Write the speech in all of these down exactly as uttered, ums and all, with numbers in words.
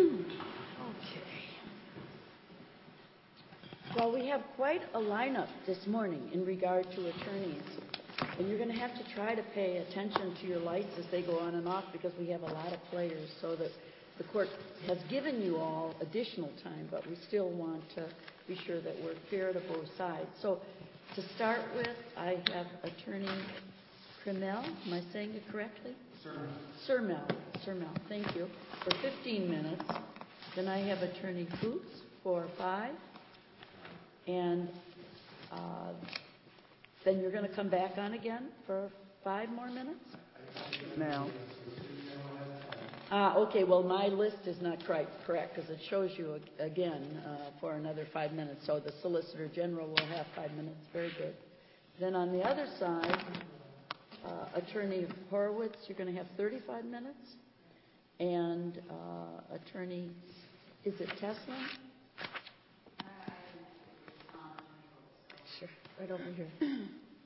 Well, we have quite a lineup this morning in regard to attorneys. And you're going to have to try to pay attention to your lights as they go on and off because we have a lot of players so that the court has given you all additional time, but we still want to be sure that we're fair to both sides. So to start with, I have Attorney Cremel. Am I saying it correctly? Surmel. Surmel. Surmel. Thank you. For fifteen minutes. Then I have Attorney Coots for five. And uh, then you're going to come back on again for five more minutes? Now. Uh, okay, well, my list is not quite correct because it shows you again uh, for another five minutes. So the Solicitor General will have five minutes. Very good. Then on the other side, uh, Attorney Horowitz, you're going to have thirty-five minutes. And uh, Attorney, is it Teslin? Sure, right over here.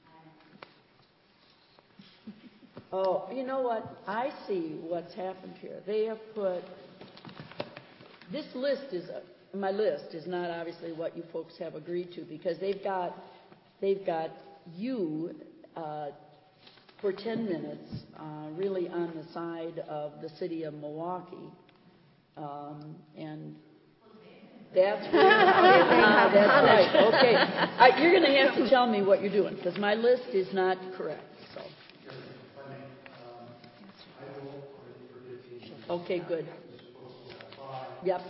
Oh, you know what? I see what's happened here. They have put, this list is, uh, my list is not obviously what you folks have agreed to because they've got, they've got you uh, for ten minutes uh, really on the side of the city of Milwaukee. Um, and that's right. uh, that's right. Okay. Uh, you're going to have to tell me what you're doing because my list is not correct. So. Okay, good. Yep.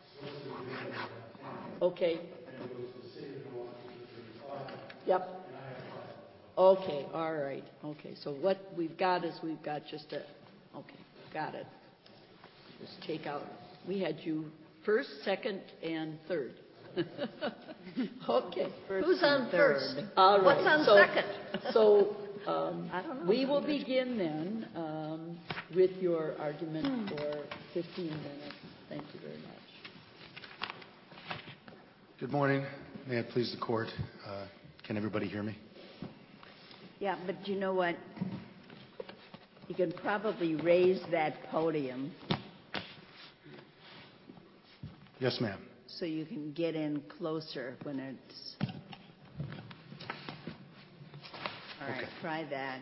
Okay. Yep. Okay, all right. Okay, so what we've got is we've got just a, okay, got it. Just take out, we had you first, second, and third. Okay. Who's on first? All right. What's on so, second? So um, I don't know. we will begin then um, with your argument hmm. for fifteen minutes. Thank you very much. Good morning. May it please the court. Uh, can everybody hear me? Yeah, but you know what? You can probably raise that podium. Yes, ma'am. So you can get in closer when it's... All right, okay. Try that.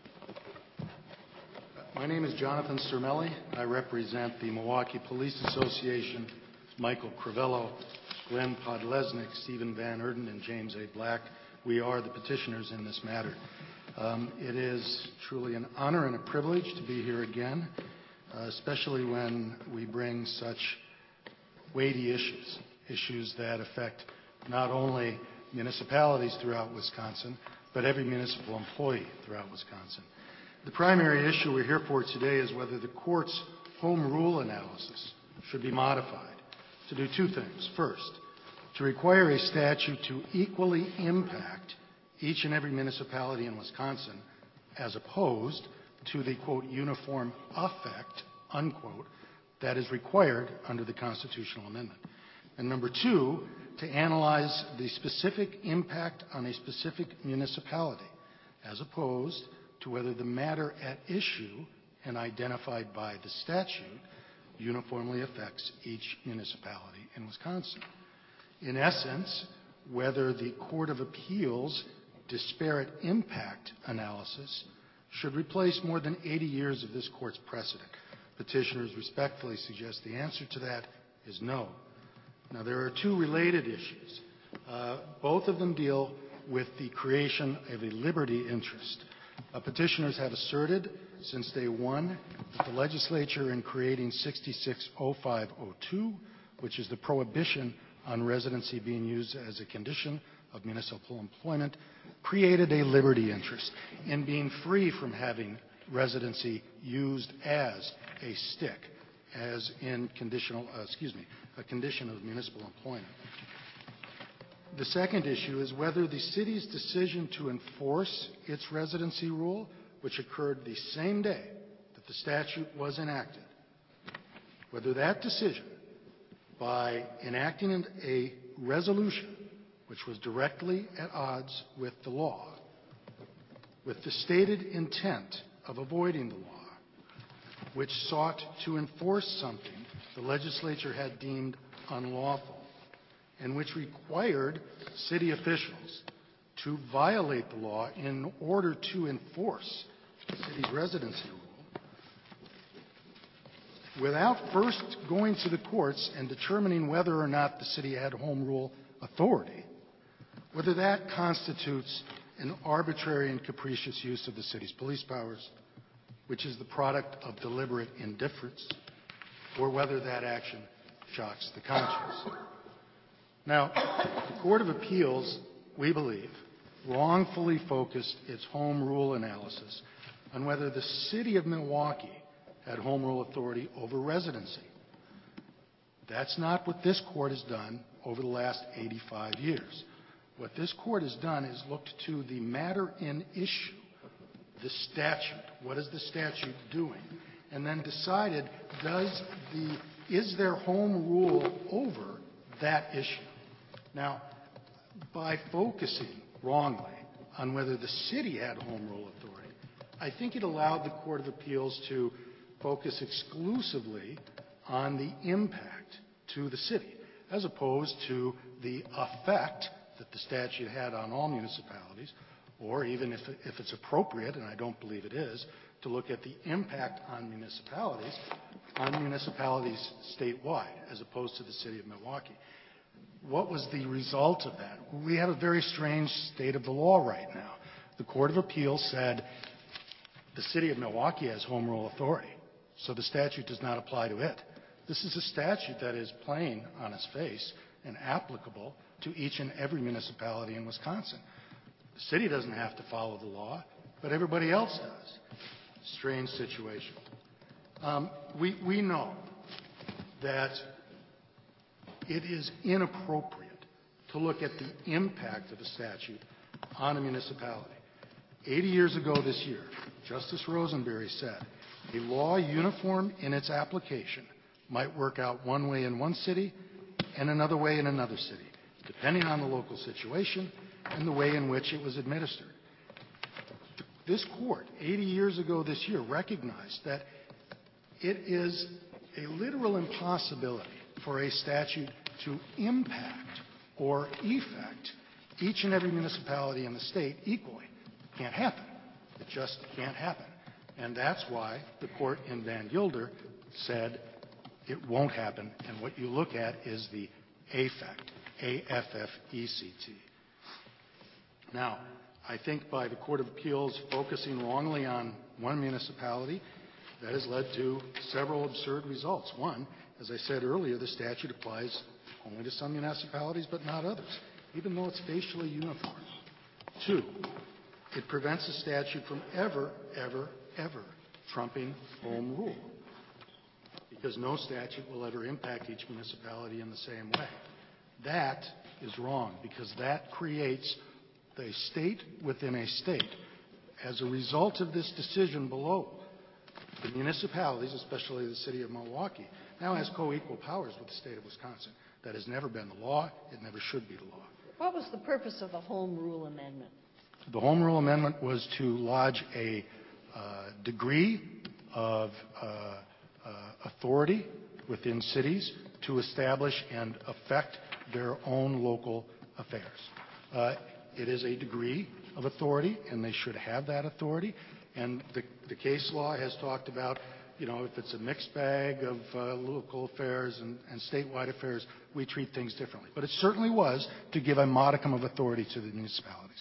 My name is Jonathan Surmelli. I represent the Milwaukee Police Association, Michael Crivello, Glenn Podlesnik, Stephen Van Erden, and James A. Black. We are the petitioners in this matter. Um, it is truly an honor and a privilege to be here again, uh, especially when we bring such weighty issues, issues that affect not only municipalities throughout Wisconsin, but every municipal employee throughout Wisconsin. The primary issue we're here for today is whether the court's home rule analysis should be modified to do two things. First, to require a statute to equally impact each and every municipality in Wisconsin as opposed to the, quote, uniform effect, unquote, that is required under the constitutional amendment. And number two, to analyze the specific impact on a specific municipality as opposed to whether the matter at issue and identified by the statute uniformly affects each municipality in Wisconsin. In essence, whether the Court of Appeals disparate impact analysis should replace more than eighty years of this court's precedent. Petitioners respectfully suggest the answer to that is no. Now, there are two related issues. Uh, both of them deal with the creation of a liberty interest. Uh, petitioners have asserted since day one that the legislature, in creating sixty-six oh five oh two, which is the prohibition on residency being used as a condition of municipal employment, created a liberty interest in being free from having residency used as a stick, as in conditional, uh, excuse me, a condition of municipal employment. The second issue is whether the city's decision to enforce its residency rule, which occurred the same day that the statute was enacted, whether that decision, by enacting a resolution which was directly at odds with the law, with the stated intent of avoiding the law, which sought to enforce something the legislature had deemed unlawful and which required city officials to violate the law in order to enforce the city's residency rule without first going to the courts and determining whether or not the city had home rule authority, whether that constitutes an arbitrary and capricious use of the city's police powers, which is the product of deliberate indifference, or whether that action shocks the conscience. Now, the Court of Appeals, we believe, wrongfully focused its home rule analysis on whether the city of Milwaukee had home rule authority over residency. That's not what this court has done over the last eighty-five years. What this court has done is looked to the matter in issue, the statute. What is the statute doing? And then decided, does the, is there home rule over that issue? Now, by focusing wrongly on whether the city had home rule authority, I think it allowed the Court of Appeals to focus exclusively on the impact to the city, as opposed to the effect that the statute had on all municipalities, or even if, if it's appropriate, and I don't believe it is, to look at the impact on municipalities, on municipalities statewide, as opposed to the city of Milwaukee. What was the result of that? We have a very strange state of the law right now. The Court of Appeals said the city of Milwaukee has home rule authority, so the statute does not apply to it. This is a statute that is plain on its face and applicable to each and every municipality in Wisconsin. The city doesn't have to follow the law, but everybody else does. Strange situation. Um, we, we know that it is inappropriate to look at the impact of a statute on a municipality. Eighty years ago this year, Justice Rosenberry said, a law uniform in its application might work out one way in one city and another way in another city, depending on the local situation and the way in which it was administered. This court, eighty years ago this year, recognized that it is a literal impossibility for a statute to impact or effect each and every municipality in the state equally. It can't happen. It just can't happen. And that's why the court in Van Gilder said it won't happen, and what you look at is the affect, A F F E C T. Now, I think by the Court of Appeals focusing wrongly on one municipality, that has led to several absurd results. One, as I said earlier, the statute applies only to some municipalities but not others, even though it's facially uniform. Two, it prevents the statute from ever, ever, ever trumping home rule, because no statute will ever impact each municipality in the same way. That is wrong, because that creates a state within a state. As a result of this decision below, the municipalities, especially the city of Milwaukee, now has co-equal powers with the state of Wisconsin. That has never been the law. It never should be the law. What was the purpose of the Home Rule Amendment? The Home Rule Amendment was to lodge a uh, degree of uh, uh, authority within cities to establish and affect their own local affairs. Uh, it is a degree of authority, and they should have that authority. And the, the case law has talked about, you know, if it's a mixed bag of uh, local affairs and, and statewide affairs, we treat things differently. But it certainly was to give a modicum of authority to the municipalities.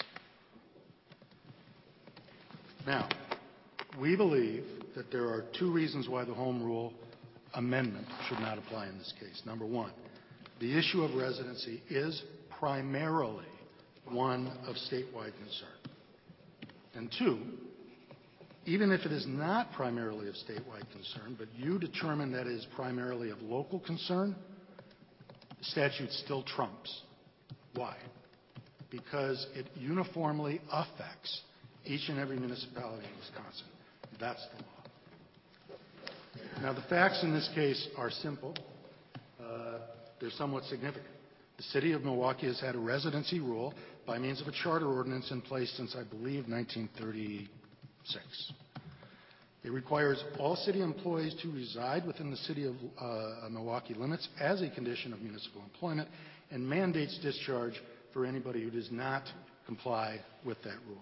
Now, we believe that there are two reasons why the Home Rule Amendment should not apply in this case. Number one, the issue of residency is primarily one of statewide concern. And two, even if it is not primarily of statewide concern, but you determine that it is primarily of local concern, the statute still trumps. Why? Because it uniformly affects each and every municipality in Wisconsin. That's the law. Now, the facts in this case are simple. Uh, they're somewhat significant. The city of Milwaukee has had a residency rule by means of a charter ordinance in place since, I believe, nineteen thirty-six. It requires all city employees to reside within the city of uh, Milwaukee limits as a condition of municipal employment, and mandates discharge for anybody who does not comply with that rule.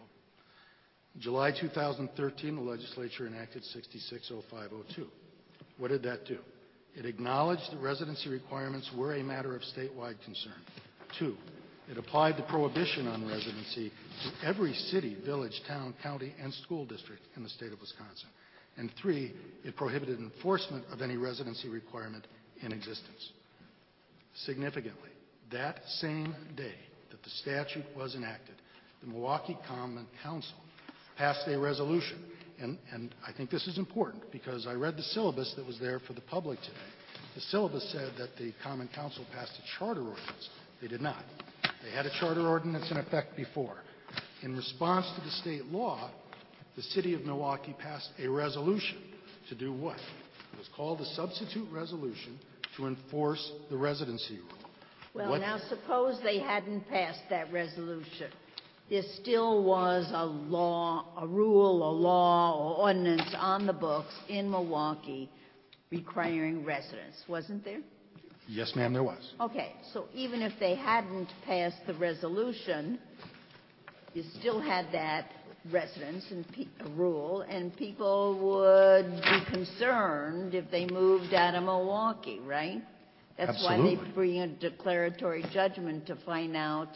In July two thousand thirteen, the legislature enacted sixty-six oh five oh two. What did that do? It acknowledged that residency requirements were a matter of statewide concern. Two, it applied the prohibition on residency to every city, village, town, county, and school district in the state of Wisconsin. And three, it prohibited enforcement of any residency requirement in existence. Significantly, that same day that the statute was enacted, the Milwaukee Common Council passed a resolution. And, and I think this is important because I read the syllabus that was there for the public today. The syllabus said that the Common Council passed a charter ordinance. They did not. They had a charter ordinance in effect before. In response to the state law, the city of Milwaukee passed a resolution to do what? It was called a substitute resolution to enforce the residency rule. Well, what? now suppose they hadn't passed that resolution. There still was a law, a rule, a law, or ordinance on the books in Milwaukee requiring residence, wasn't there? Yes, ma'am, there was. Okay, so even if they hadn't passed the resolution, you still had that residence and pe- rule, and people would be concerned if they moved out of Milwaukee, right? That's Absolutely. why they bring a declaratory judgment to find out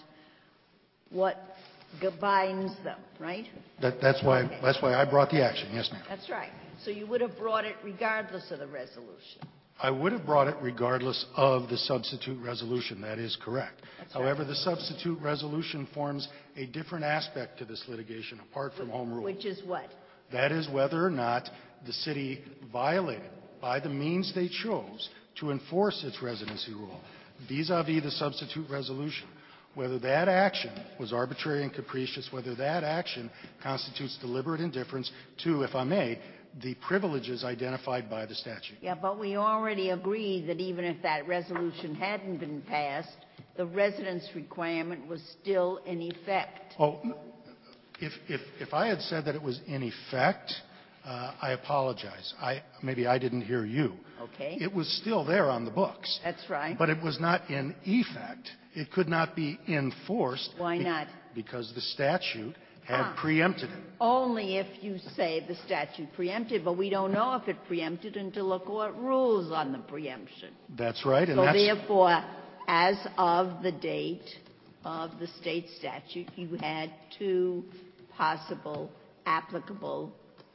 what g- binds them, right? That, that's why. Okay. That's why I brought the action. Yes, ma'am. That's right. So you would have brought it regardless of the resolution. I would have brought it regardless of the substitute resolution. That is correct. That's However, right. the substitute resolution forms a different aspect to this litigation apart from home rule. Which is what? That is whether or not the city violated, by the means they chose, to enforce its residency rule, vis-a-vis the substitute resolution. Whether that action was arbitrary and capricious, whether that action constitutes deliberate indifference to, if I may, the privileges identified by the statute. Yeah, but we already agreed that even if that resolution hadn't been passed, the residence requirement was still in effect. Oh, if, if, if I had said that it was in effect, uh, I apologize. I, maybe I didn't hear you. Okay. It was still there on the books. That's right. But it was not in effect. It could not be enforced. Why be- not? Because the statute had Ah. preempted it. Only if you say the statute preempted, but we don't know if it preempted until the court rules on the preemption. That's right. And So that's, therefore, as of the date of the state statute, you had two possible applicable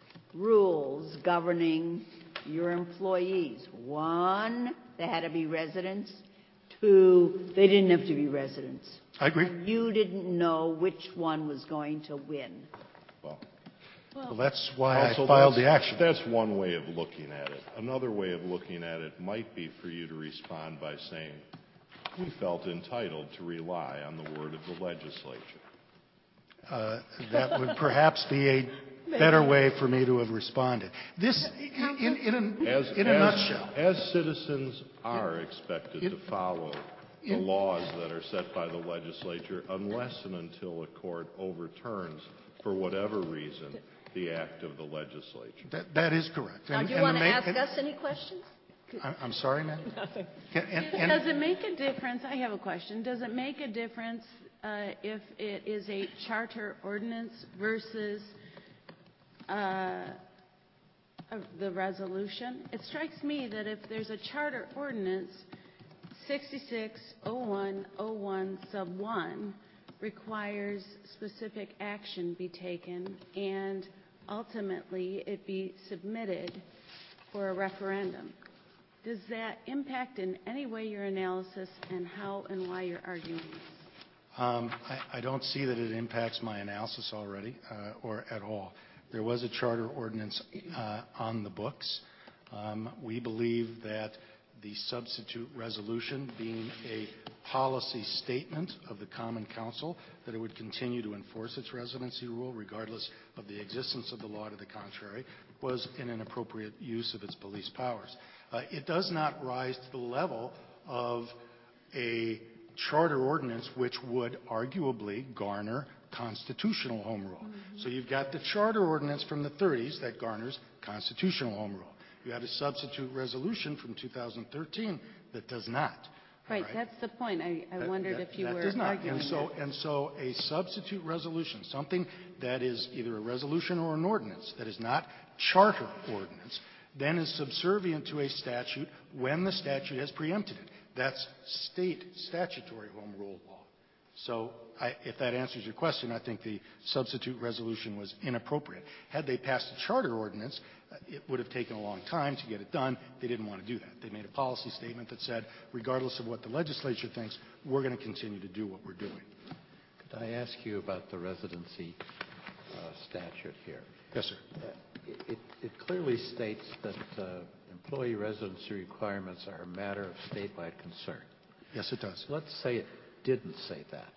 rules governing your employees. One, they had to be residents. Two, they didn't have to be residents. I agree. And you didn't know which one was going to win. Well, Well, that's why I also, filed that's- the action. That's one way of looking at it. Another way of looking at it might be for you to respond by saying, we felt entitled to rely on the word of the legislature. Uh, that would perhaps be a better way for me to have responded. This, in, in, a, As, in a as, nutshell, as citizens are expected It- to follow the it- laws that are set by the legislature unless and until a court overturns, for whatever reason, the act of the legislature. that, that is correct. Now, And- do you and want the to ma- ask and- us any questions? I'm, I'm sorry, ma'am? Nothing. Can- and- and- Does it make a difference? I have a question. Does it make a difference uh, if it is a charter ordinance versus uh, uh, the resolution? It strikes me that if there's a charter ordinance, sixty-six oh one oh one sub one requires specific action be taken and ultimately it be submitted for a referendum. Does that impact in any way your analysis and how and why you're arguing this? Um, I, I don't see that it impacts my analysis already uh, or at all. There was a charter ordinance uh, on the books. Um, we believe that the substitute resolution, being a policy statement of the Common Council, that it would continue to enforce its residency rule regardless of the existence of the law to the contrary, was an inappropriate use of its police powers. Uh, it does not rise to the level of a charter ordinance which would arguably garner constitutional home rule. Mm-hmm. So you've got the charter ordinance from the thirties that garners constitutional home rule. You have a substitute resolution from two thousand thirteen that does not. Right, right? That's the point. I, I that, wondered that, if you that were does not. arguing and so, that. And so a substitute resolution, something that is either a resolution or an ordinance that is not charter ordinance, then is subservient to a statute when the statute has preempted it. That's state statutory home rule law. So I, if that answers your question, I think the substitute resolution was inappropriate. Had they passed a charter ordinance, uh, it would have taken a long time to get it done. They didn't want to do that. They made a policy statement that said, regardless of what the legislature thinks, we're going to continue to do what we're doing. Could I ask you about the residency uh, statute here? Yes, sir. Uh, it, it clearly states that uh, employee residency requirements are a matter of statewide concern. Yes, it does. Let's say it didn't say that.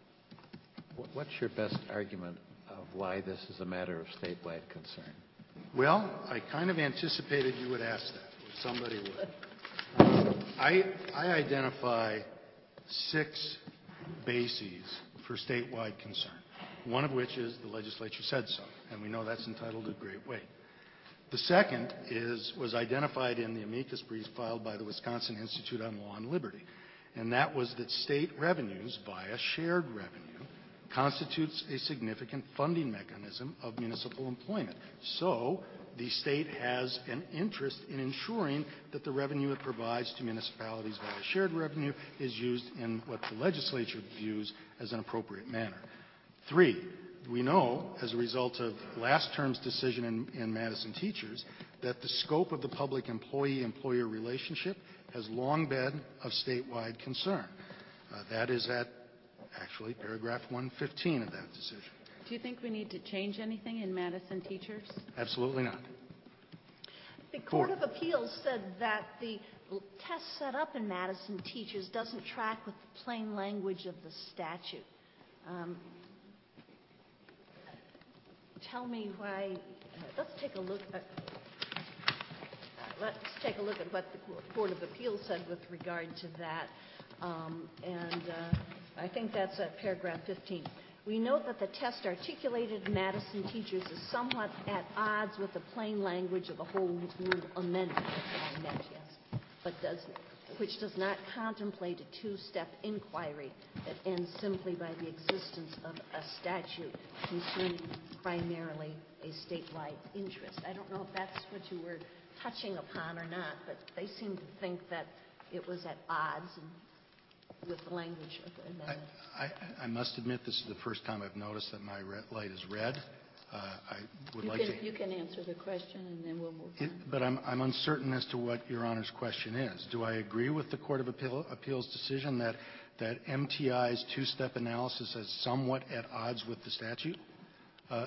What's your best argument of why this is a matter of statewide concern? Well, I kind of anticipated you would ask that, or somebody would. Um, I, I identify six bases for statewide concern, one of which is the legislature said so, and we know that's entitled to great weight. The second is, was identified in the amicus brief filed by the Wisconsin Institute on Law and Liberty, and that was that state revenues via shared revenue constitutes a significant funding mechanism of municipal employment. So the state has an interest in ensuring that the revenue it provides to municipalities via shared revenue is used in what the legislature views as an appropriate manner. Three, we know, as a result of last term's decision in, in Madison Teachers, that the scope of the public employee-employer relationship has long been of statewide concern. Uh, that is at actually paragraph one fifteen of that decision. Do you think we need to change anything in Madison Teachers? Absolutely not. The Court of Appeals said that the test set up in Madison Teachers doesn't track with the plain language of the statute. Um, tell me why. Uh, let's take a look at. Uh, let's take a look at what the Court of Appeals said with regard to that. Um, and uh, I think that's at paragraph fifteen. We note that the test articulated in Madison Teachers is somewhat at odds with the plain language of the whole rule amendment, that's what I meant, yes, but does, which does not contemplate a two-step inquiry that ends simply by the existence of a statute concerning primarily a statewide interest. I don't know if that's what you were touching upon or not, but they seem to think that it was at odds and with the language of the amendment. I, I, I must admit this is the first time I've noticed that my red light is red. Uh, I would you like can, to... You can answer the question and then we'll move it, on. But I'm, I'm uncertain as to what Your Honor's question is. Do I agree with the Court of Appeal, Appeals decision that, that M T I's two-step analysis is somewhat at odds with the statute? Uh,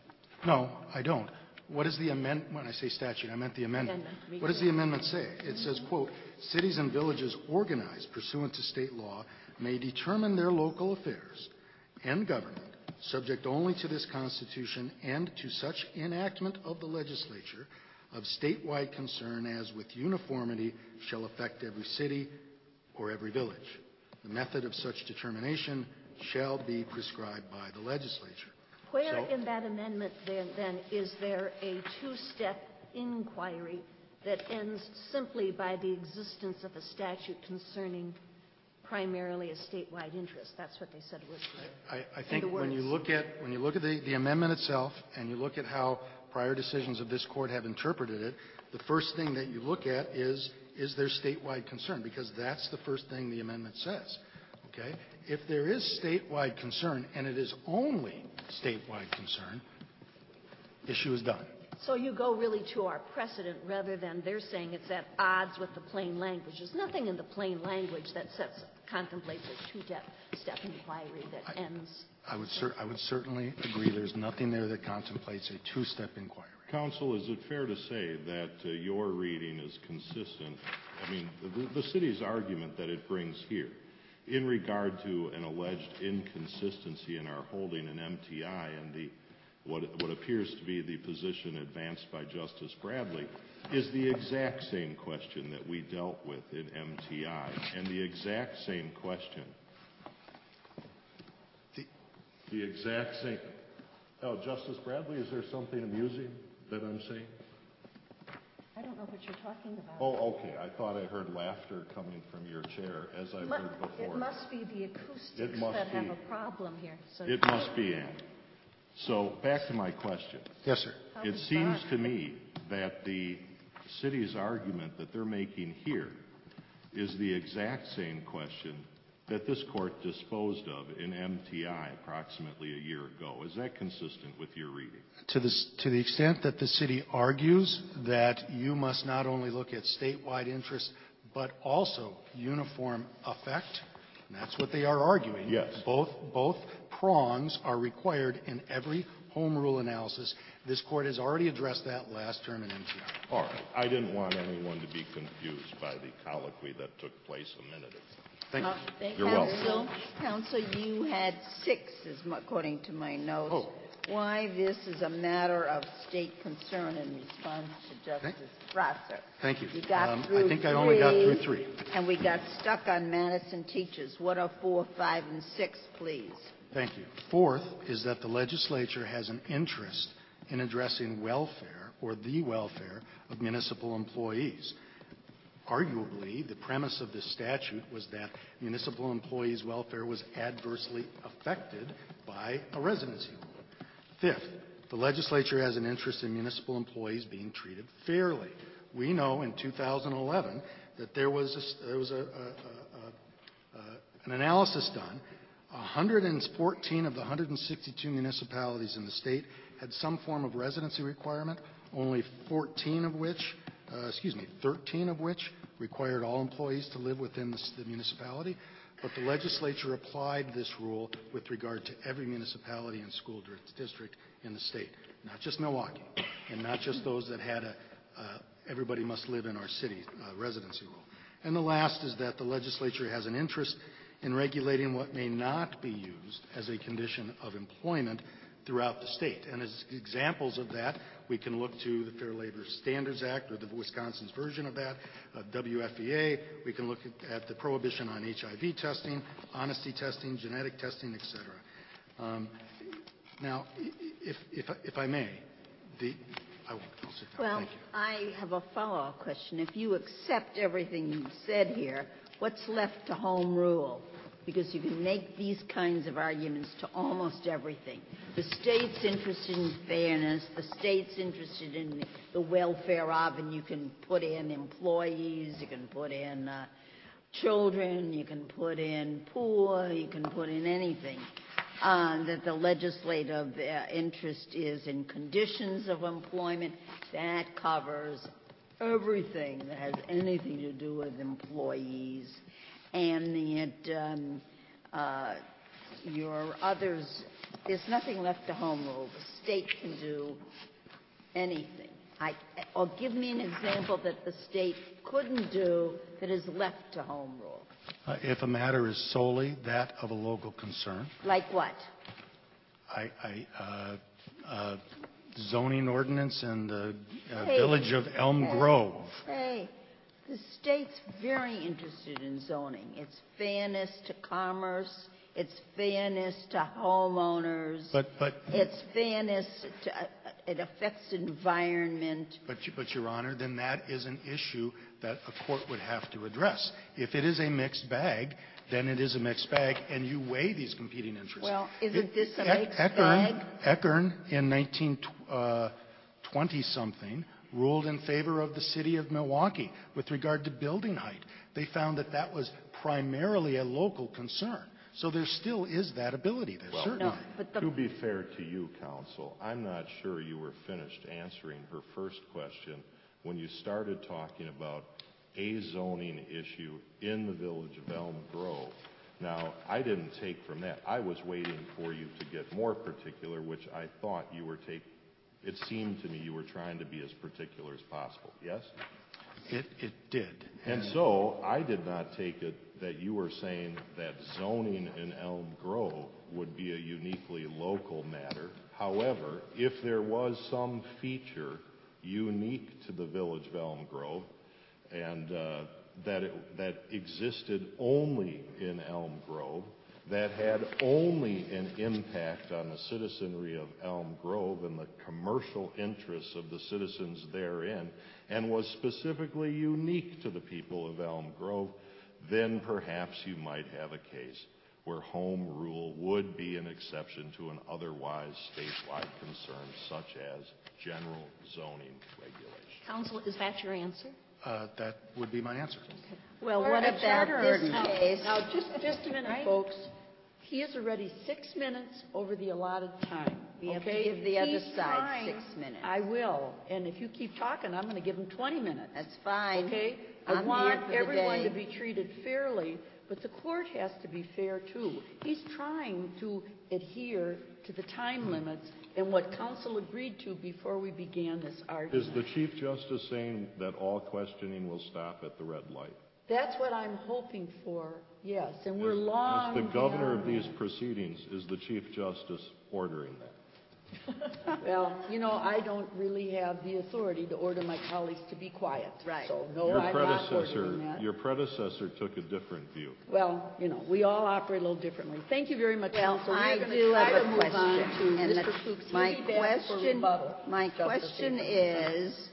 no, I don't. What is the amendment? When I say statute, I meant the amendment. amendment. What does the amendment say? It says, quote, cities and villages organized pursuant to state law may determine their local affairs and government subject only to this Constitution and to such enactment of the legislature of statewide concern as with uniformity shall affect every city or every village. The method of such determination shall be prescribed by the legislature. Where so, in that amendment, then, then, is there a two-step inquiry that ends simply by the existence of a statute concerning primarily a statewide interest? That's what they said was. I, I think when you look at when you look at the, the amendment itself, and you look at how prior decisions of this court have interpreted it, the first thing that you look at is is there statewide concern, because that's the first thing the amendment says. Okay? If there is statewide concern, and it is only statewide concern, issue is done. So you go really to our precedent rather than they're saying it's at odds with the plain language. There's nothing in the plain language that sets, contemplates a two-step step inquiry that I, ends. I would, cer- I would certainly agree there's nothing there that contemplates a two-step inquiry. Counsel, is it fair to say that uh, your reading is consistent? I mean, the, the city's argument that it brings here in regard to an alleged inconsistency in our holding in M T I and the what, what appears to be the position advanced by Justice Bradley is the exact same question that we dealt with in M T I, and the exact same question the, the exact same. Oh, Justice Bradley, is there something amusing that I'm saying? I don't know what you're talking about. Oh, okay. I thought I heard laughter coming from your chair, as I've Mu- heard before. It must be the acoustics It must that have be. a problem here. So It must be, Ann. So back to my question. Yes, sir. How It bizarre. seems to me that the city's argument that they're making here is the exact same question that this court disposed of in M T I approximately a year ago. Is that consistent with your reading? To the, to the extent that the city argues that you must not only look at statewide interests, but also uniform effect, and that's what they are arguing. Yes. Both, both prongs are required in every home rule analysis. This court has already addressed that last term in M T I. All right. I didn't want anyone to be confused by the colloquy that took place a minute ago. Thank you. Uh, thank You're Counsel, Counsel, you had six, as m- according to my notes. Oh. Why this is a matter of state concern in response to Justice Strasser. Thank you. You got Um, through I think I only got through three. And we got stuck on Madison teachers. What are four, five, and six, please? Thank you. Fourth is that the legislature has an interest in addressing welfare or the welfare of municipal employees. Arguably, the premise of this statute was that municipal employees' welfare was adversely affected by a residency rule. Fifth, the legislature has an interest in municipal employees being treated fairly. We know in two thousand eleven that there was, a, there was a, a, a, a, an analysis done. one hundred fourteen of the one hundred sixty-two municipalities in the state had some form of residency requirement, only fourteen of which Uh, excuse me, thirteen of which required all employees to live within the, the municipality, but the legislature applied this rule with regard to every municipality and school district in the state, not just Milwaukee, and not just those that had a uh, everybody must live in our city uh, residency rule. And the last is that the legislature has an interest in regulating what may not be used as a condition of employment throughout the state. And as examples of that, we can look to the Fair Labor Standards Act, or the Wisconsin's version of that, uh, W F E A. We can look at, at the prohibition on H I V testing, honesty testing, genetic testing, et cetera. Um, now, if, if, if I may, the, I will, I'll sit down. Well, Thank you. I have a follow-up question. If you accept everything you said here, what's left to home rule? Because you can make these kinds of arguments to almost everything. The state's interested in fairness, the state's interested in the welfare of, and you can put in employees, you can put in uh, children, you can put in poor, you can put in anything. Uh, that the legislative uh, interest is in conditions of employment, that covers everything that has anything to do with employees. And the, um, uh, your others, there's nothing left to home rule. The state can do anything. I, or give me an example that the state couldn't do that is left to home rule. Uh, if a matter is solely that of a local concern, Like what? I, I, uh, uh, zoning ordinance in the uh, Hey. village of Elm Hey. Grove. Hey, the state's very interested in zoning. It's fairness to commerce. It's fairness to homeowners. But, but, It's fairness to, uh, it affects environment. but, you- but, Your Honor, then that is an issue that a court would have to address. If it is a mixed bag, then it is a mixed bag, and you weigh these competing interests. Well, isn't It- this a Eck- mixed Eckern, bag? Eckern in nineteen twenty-something ruled in favor of the city of Milwaukee with regard to building height. They found that that was primarily a local concern. So there still is that ability there, certainly. No, but the To be fair to you, counsel, I'm not sure you were finished answering her first question when you started talking about a zoning issue in the village of Elm Grove. Now, I didn't take from that. I was waiting for you to get more particular, which I thought you were taking. It seemed to me you were trying to be as particular as possible. Yes? It, it did. And so I did not take it that you were saying that zoning in Elm Grove would be a uniquely local matter. However, if there was some feature unique to the village of Elm Grove and uh, that it, that existed only in Elm Grove, that had only an impact on the citizenry of Elm Grove and the commercial interests of the citizens therein, and was specifically unique to the people of Elm Grove, then perhaps you might have a case where home rule would be an exception to an otherwise statewide concern, such as general zoning regulation. Counsel, is that your answer? Uh, That would be my answer. Well, Or what a about charter this ordinance. case? Now, just, just a minute, folks. He is already six minutes over the allotted time. We have to okay? give the other He's side trying- six minutes. I will. And if you keep talking, I'm going to give him twenty minutes. That's fine. Okay? I'm I here want for the everyone day. to be treated fairly, but the court has to be fair, too. He's trying to adhere to the time limits and what counsel agreed to before we began this argument. Is the Chief Justice saying that all questioning will stop at the red light? That's what I'm hoping for, yes. And we're long As the governor of beyond these proceedings, is the Chief Justice ordering that? that. Well, you know, I don't really have the authority to order my colleagues to be quiet. Right. So, no, Your I'm not predecessor, ordering that. your predecessor took a different view. Well, you know, we all operate a little differently. Thank you very much, Well, counsel. I We're going do to try have to a move question. on to and Mister the- Fuchs. He'll my be back for question, rebuttal. my Justice question Abrams. is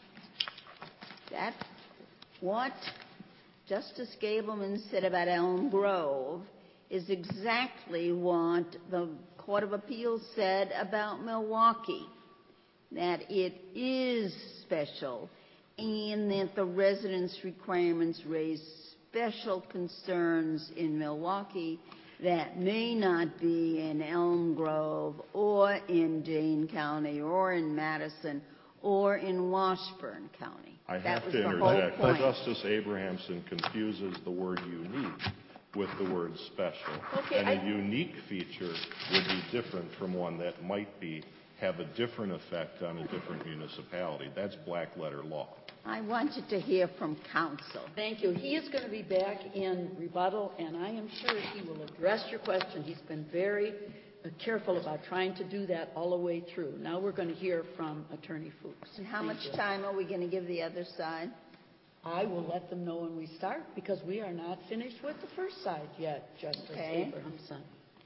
that what Justice Gableman said about Elm Grove is exactly what the Court of Appeals said about Milwaukee, that it is special and that the residence requirements raise special concerns in Milwaukee that may not be in Elm Grove or in Dane County or in Madison or in Washburn County. I That have was to the whole interject. point. Justice Abrahamson confuses the word unique with the word special. Okay, and I- a unique feature would be different from one that might be have a different effect on a different municipality. That's black letter law. I wanted to hear from counsel. Thank you. He is going to be back in rebuttal, and I am sure he will address your question. He's been very uh, careful about trying to do that all the way through. Now we're going to hear from Attorney Fuchs. And how Thank much you. time are we going to give the other side? I will let them know when we start, because we are not finished with the first side yet, Justice Okay. Abrahamson.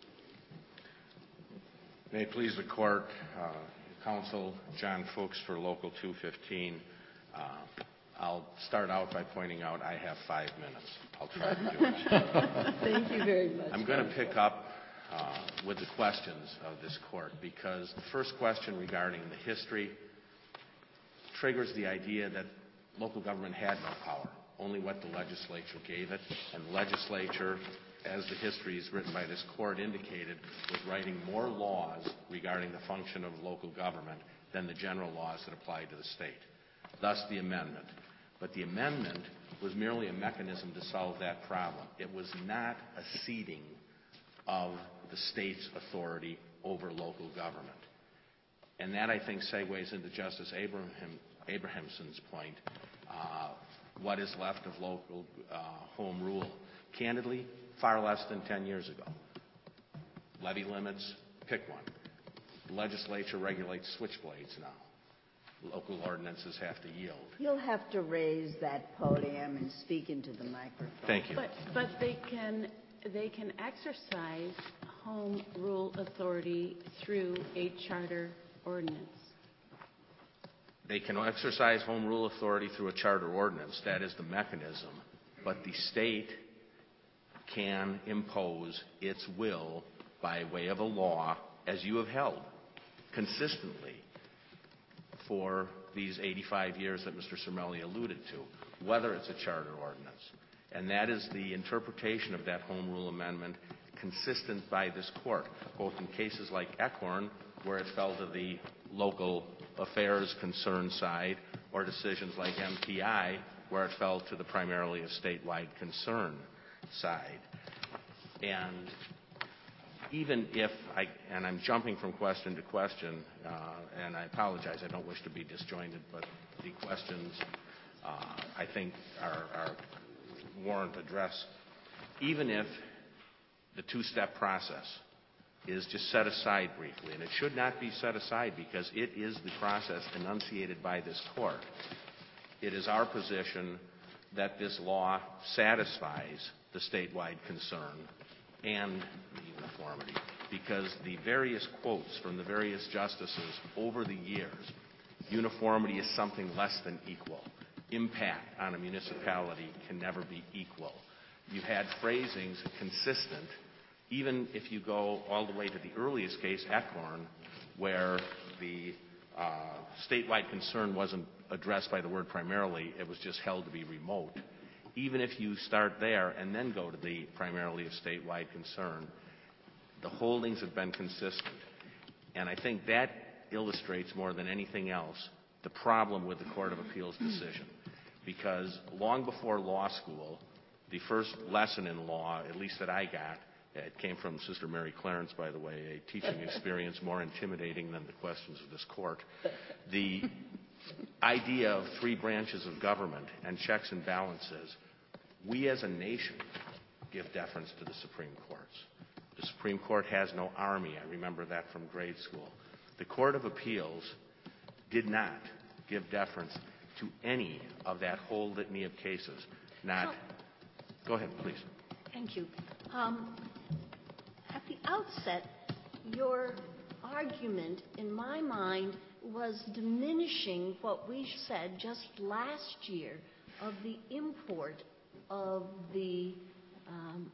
May it please the court, uh, counsel John Fuchs for Local two fifteen. Uh, I'll start out by pointing out I have five minutes. I'll try to do it. Thank you very much. I'm going to pick up uh, with the questions of this court, because the first question regarding the history triggers the idea that local government had no power, only what the legislature gave it, and the legislature, as the history is written by this court indicated, was writing more laws regarding the function of local government than the general laws that applied to the state. Thus the amendment. But the amendment was merely a mechanism to solve that problem. It was not a ceding of the state's authority over local government. And that, I think, segues into Justice Abraham, Abrahamson's point, uh, what is left of local uh, home rule. Candidly, far less than ten years ago. Levy limits, pick one. The legislature regulates switchblades now. Local ordinances have to yield. You'll have to raise that podium and speak into the microphone. Thank you. But, but they can, they can exercise home rule authority through a charter ordinance. They can exercise home rule authority through a charter ordinance. That is the mechanism. But the state can impose its will by way of a law, as you have held consistently for these eighty-five years that Mister Cermelli alluded to, whether it's a charter ordinance. And that is the interpretation of that home rule amendment consistent by this court, both in cases like Eckhorn, where it fell to the local affairs concern side, or decisions like M P I, where it fell to the primarily a statewide concern side. And even if I, and I'm jumping from question to question, uh, and I apologize, I don't wish to be disjointed, but the questions uh, I think are, are warrant address. Even if the two-step process is just set aside briefly, and it should not be set aside because it is the process enunciated by this court, it is our position that this law satisfies the statewide concern and the uniformity, because the various quotes from the various justices over the years, uniformity is something less than equal. Impact on a municipality can never be equal. You had phrasings consistent, even if you go all the way to the earliest case, Eckhorn, where the uh, statewide concern wasn't addressed by the word primarily, it was just held to be remote. Even if you start there and then go to the primarily a statewide concern, the holdings have been consistent. And I think that illustrates more than anything else the problem with the Court of Appeals decision. Because long before law school, the first lesson in law, at least that I got, it came from Sister Mary Clarence, by the way, a teaching experience more intimidating than the questions of this court. The idea of three branches of government and checks and balances, we as a nation give deference to the Supreme Courts. The Supreme Court has no army. I remember that from grade school. The Court of Appeals did not give deference to any of that whole litany of cases. Not. Go ahead, please. Thank you. Um, at the outset, your argument, in my mind, was diminishing what we said just last year of the import of the um,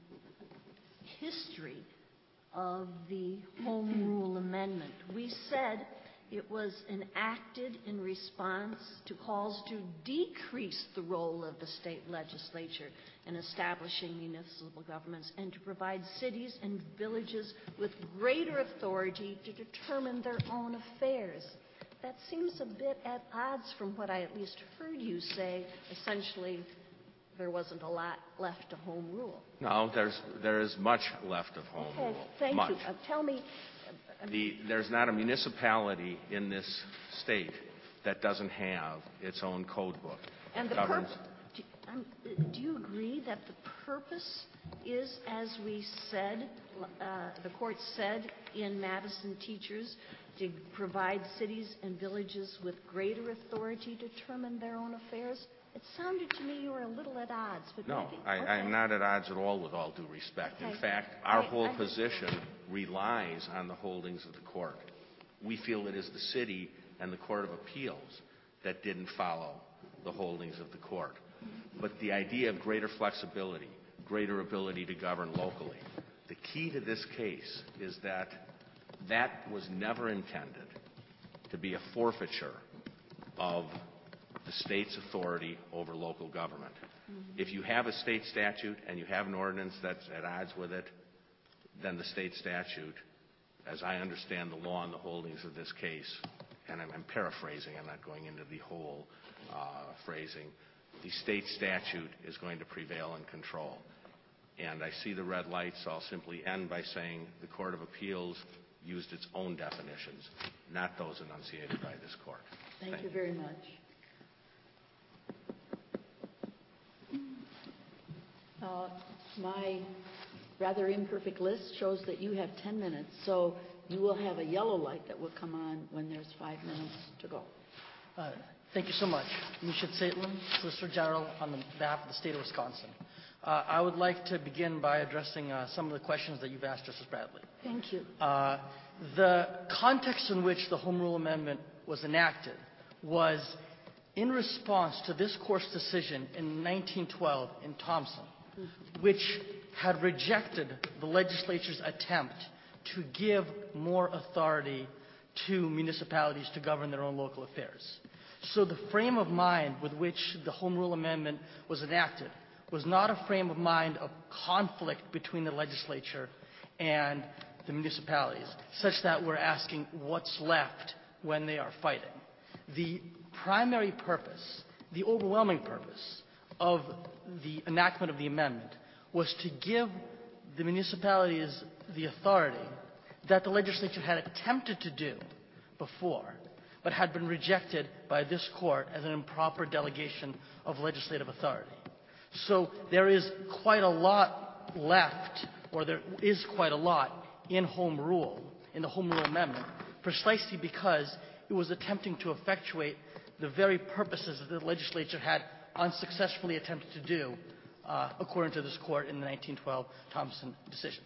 history of the Home Rule Amendment. We said it was enacted in response to calls to decrease the role of the state legislature in establishing municipal governments and to provide cities and villages with greater authority to determine their own affairs. That seems a bit at odds from what I at least heard you say. Essentially, there wasn't a lot left to Home Rule. No, there's, there is much left of Home okay, Rule. Thank much. you. Uh, tell me. The, there's not a municipality in this state that doesn't have its own code book. And the governs. purpose. Do, um, do you agree that the purpose is, as we said, uh, the court said in Madison Teachers, to provide cities and villages with greater authority to determine their own affairs? It sounded to me you were a little at odds. But no, maybe, I, okay. I'm not at odds at all, with all due respect. Okay. In fact, our I, whole I position relies on the holdings of the court. We feel it is the city and the Court of Appeals that didn't follow the holdings of the court. But the idea of greater flexibility, greater ability to govern locally, the key to this case is that that was never intended to be a forfeiture of the state's authority over local government. Mm-hmm. If you have a state statute and you have an ordinance that's at odds with it, then the state statute, as I understand the law and the holdings of this case, and I'm, I'm paraphrasing, I'm not going into the whole uh, phrasing, the state statute is going to prevail and control. And I see the red light, so I'll simply end by saying the Court of Appeals used its own definitions, not those enunciated by this court. Thank, Thank you you very much. Uh, my rather imperfect list shows that you have ten minutes, so you will have a yellow light that will come on when there's five minutes to go. Uh, thank you so much. Nishat Saitlin, Solicitor General on the behalf of the state of Wisconsin. Uh, I would like to begin by addressing uh, some of the questions that you've asked Justice Bradley. Thank you. Uh, the context in which the Home Rule Amendment was enacted was in response to this court's decision in nineteen twelve in Thompson, mm-hmm. which had rejected the legislature's attempt to give more authority to municipalities to govern their own local affairs. So the frame of mind with which the Home Rule Amendment was enacted was not a frame of mind of conflict between the legislature and the municipalities, such that we're asking what's left when they are fighting. The primary purpose, the overwhelming purpose of the enactment of the amendment was to give the municipalities the authority that the legislature had attempted to do before, but had been rejected by this court as an improper delegation of legislative authority. So there is quite a lot left, or there is quite a lot in Home Rule, in the Home Rule Amendment, precisely because it was attempting to effectuate the very purposes that the legislature had unsuccessfully attempted to do, uh, according to this court in the nineteen twelve Thompson decision.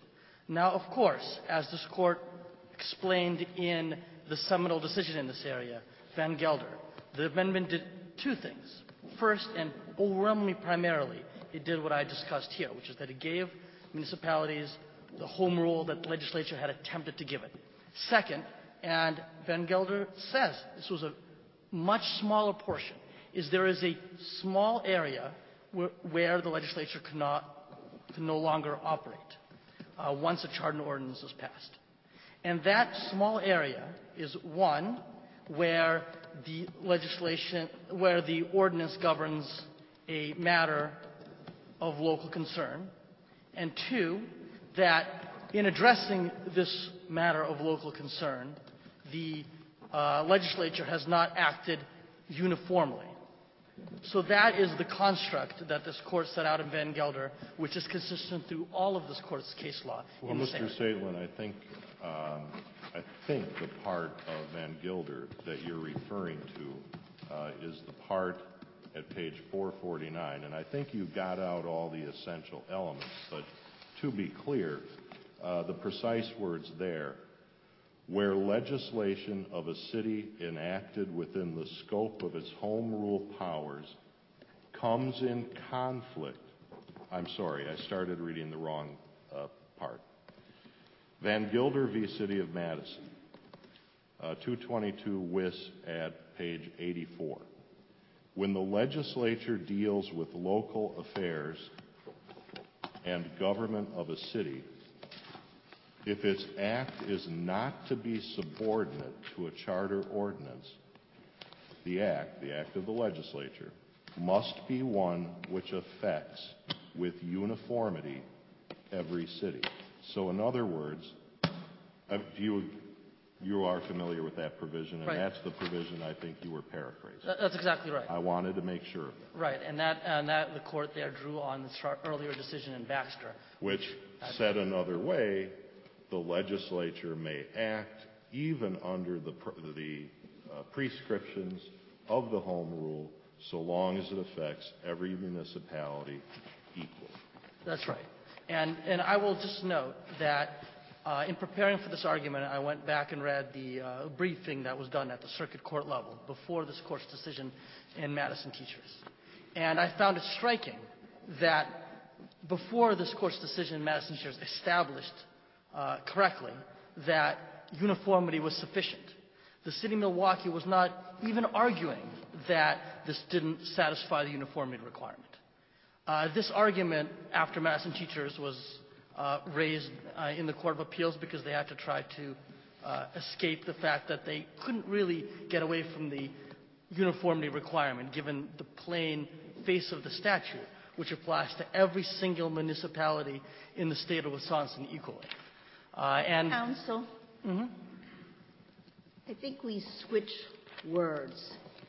Now, of course, as this court explained in the seminal decision in this area, Van Gelder, the amendment did two things. First, and overwhelmingly primarily, it did what I discussed here, which is that it gave municipalities the home rule that the legislature had attempted to give it. Second, and Van Gelder says this was a much smaller portion, is there is a small area where, where the legislature cannot, can no longer operate uh, once a charter and ordinance is passed. And that small area is one where the legislation, where the ordinance governs a matter of local concern, and two, that in addressing this matter of local concern, the uh, legislature has not acted uniformly. So that is the construct that this court set out in Van Gelder, which is consistent through all of this court's case law. Well, Mister Saitlin, I think um, I think the part of Van Gelder that you're referring to uh, is the part at page four forty-nine, and I think you got out all the essential elements. But to be clear, uh, the precise words there, where legislation of a city enacted within the scope of its home rule powers comes in conflict. I'm sorry, I started reading the wrong uh, part. Van Gelder v. City of Madison, uh, two twenty-two Wis at page eighty-four. When the legislature deals with local affairs and government of a city, if its act is not to be subordinate to a charter ordinance, the act, the act of the legislature, must be one which affects with uniformity every city. So in other words, uh, you, you are familiar with that provision, and Right. that's the provision I think you were paraphrasing. That- That's exactly right. I wanted to make sure of that. Right, and that, and that the court there drew on the char- earlier decision in Baxter. Which, said another way, the legislature may act even under the, pr- the uh, prescriptions of the home rule so long as it affects every municipality equally. That's right. And, and I will just note that uh, in preparing for this argument, I went back and read the uh, briefing that was done at the circuit court level before this court's decision in Madison Teachers. And I found it striking that before this court's decision in Madison Teachers established uh, correctly that uniformity was sufficient. The city of Milwaukee was not even arguing that this didn't satisfy the uniformity requirement. Uh, this argument, after Madison Teachers, was uh, raised uh, in the Court of Appeals because they had to try to uh, escape the fact that they couldn't really get away from the uniformity requirement, given the plain face of the statute, which applies to every single municipality in the state of Wisconsin equally. Uh, and Counsel, Mhm. I think we switch words.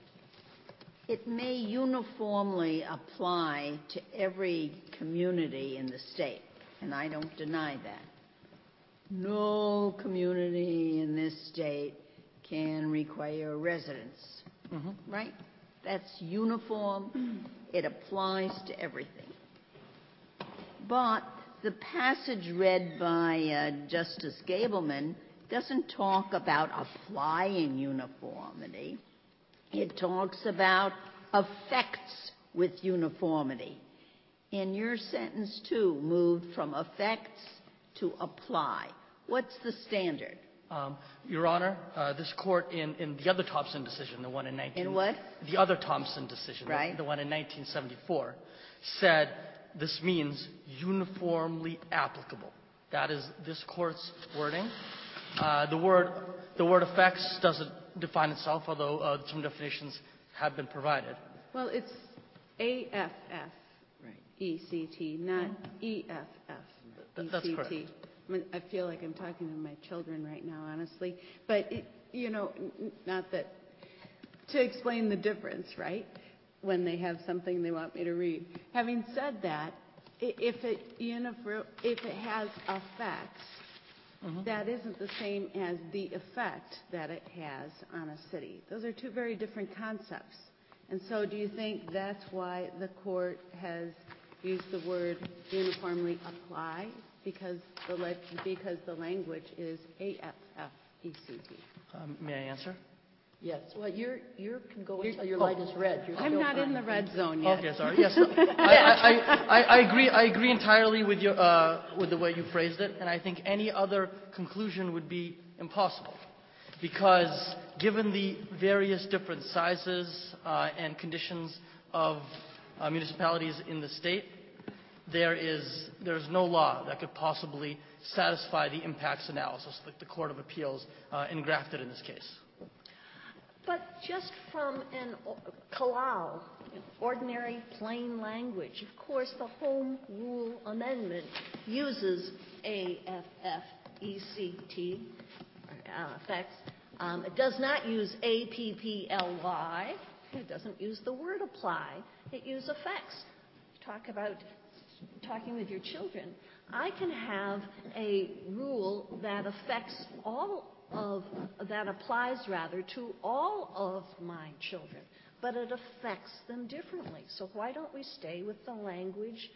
It may uniformly apply to every community in the state, and I don't deny that. No community in this state can require residence, Mhm. right? That's uniform. It applies to everything. But the passage read by uh, Justice Gableman doesn't talk about applying uniformity. It talks about effects with uniformity. And your sentence, too, moved from effects to apply. What's the standard? Um, Your Honor, uh, this court in, in the other Thompson decision, the one in nineteen... In what? The other Thompson decision, Right. the, the one in nineteen seventy-four, said this means uniformly applicable. That is this court's wording. Uh, the word the word effects doesn't define itself, although uh, some definitions have been provided. Well, it's A F F Right. E C T, not E F F Th- that's E C T. correct. I mean, I feel like I'm talking to my children right now, honestly. But, it, you know, n- n- not that, to explain the difference, right, when they have something they want me to read. Having said that, i- if it, unifor- if it has effects, that isn't the same as the effect that it has on a city. Those are two very different concepts. And so do you think that's why the court has used the word uniformly apply because the leg, because the language is A F F E C T. Um, may I answer? Yes, well, you're, you can go You're- until your oh. light is red. You're I'm still not in fine. the red zone yet. Okay, sorry. Yes, I, I, I, I agree. I agree entirely with your uh, with the way you phrased it, and I think any other conclusion would be impossible, because given the various different sizes uh, and conditions of uh, municipalities in the state, there is there's no law that could possibly satisfy the impacts analysis that the Court of Appeals uh, engrafted in this case. But just from an o- Kalau, ordinary plain language, of course, the Home Rule Amendment uses A F F E C T uh, effects. Um, it does not use A P P L Y. It doesn't use the word apply. It uses effects. Talk about talking with your children. I can have a rule that affects all of, that applies rather to all of my children, but it affects them differently. So why don't we stay with the language,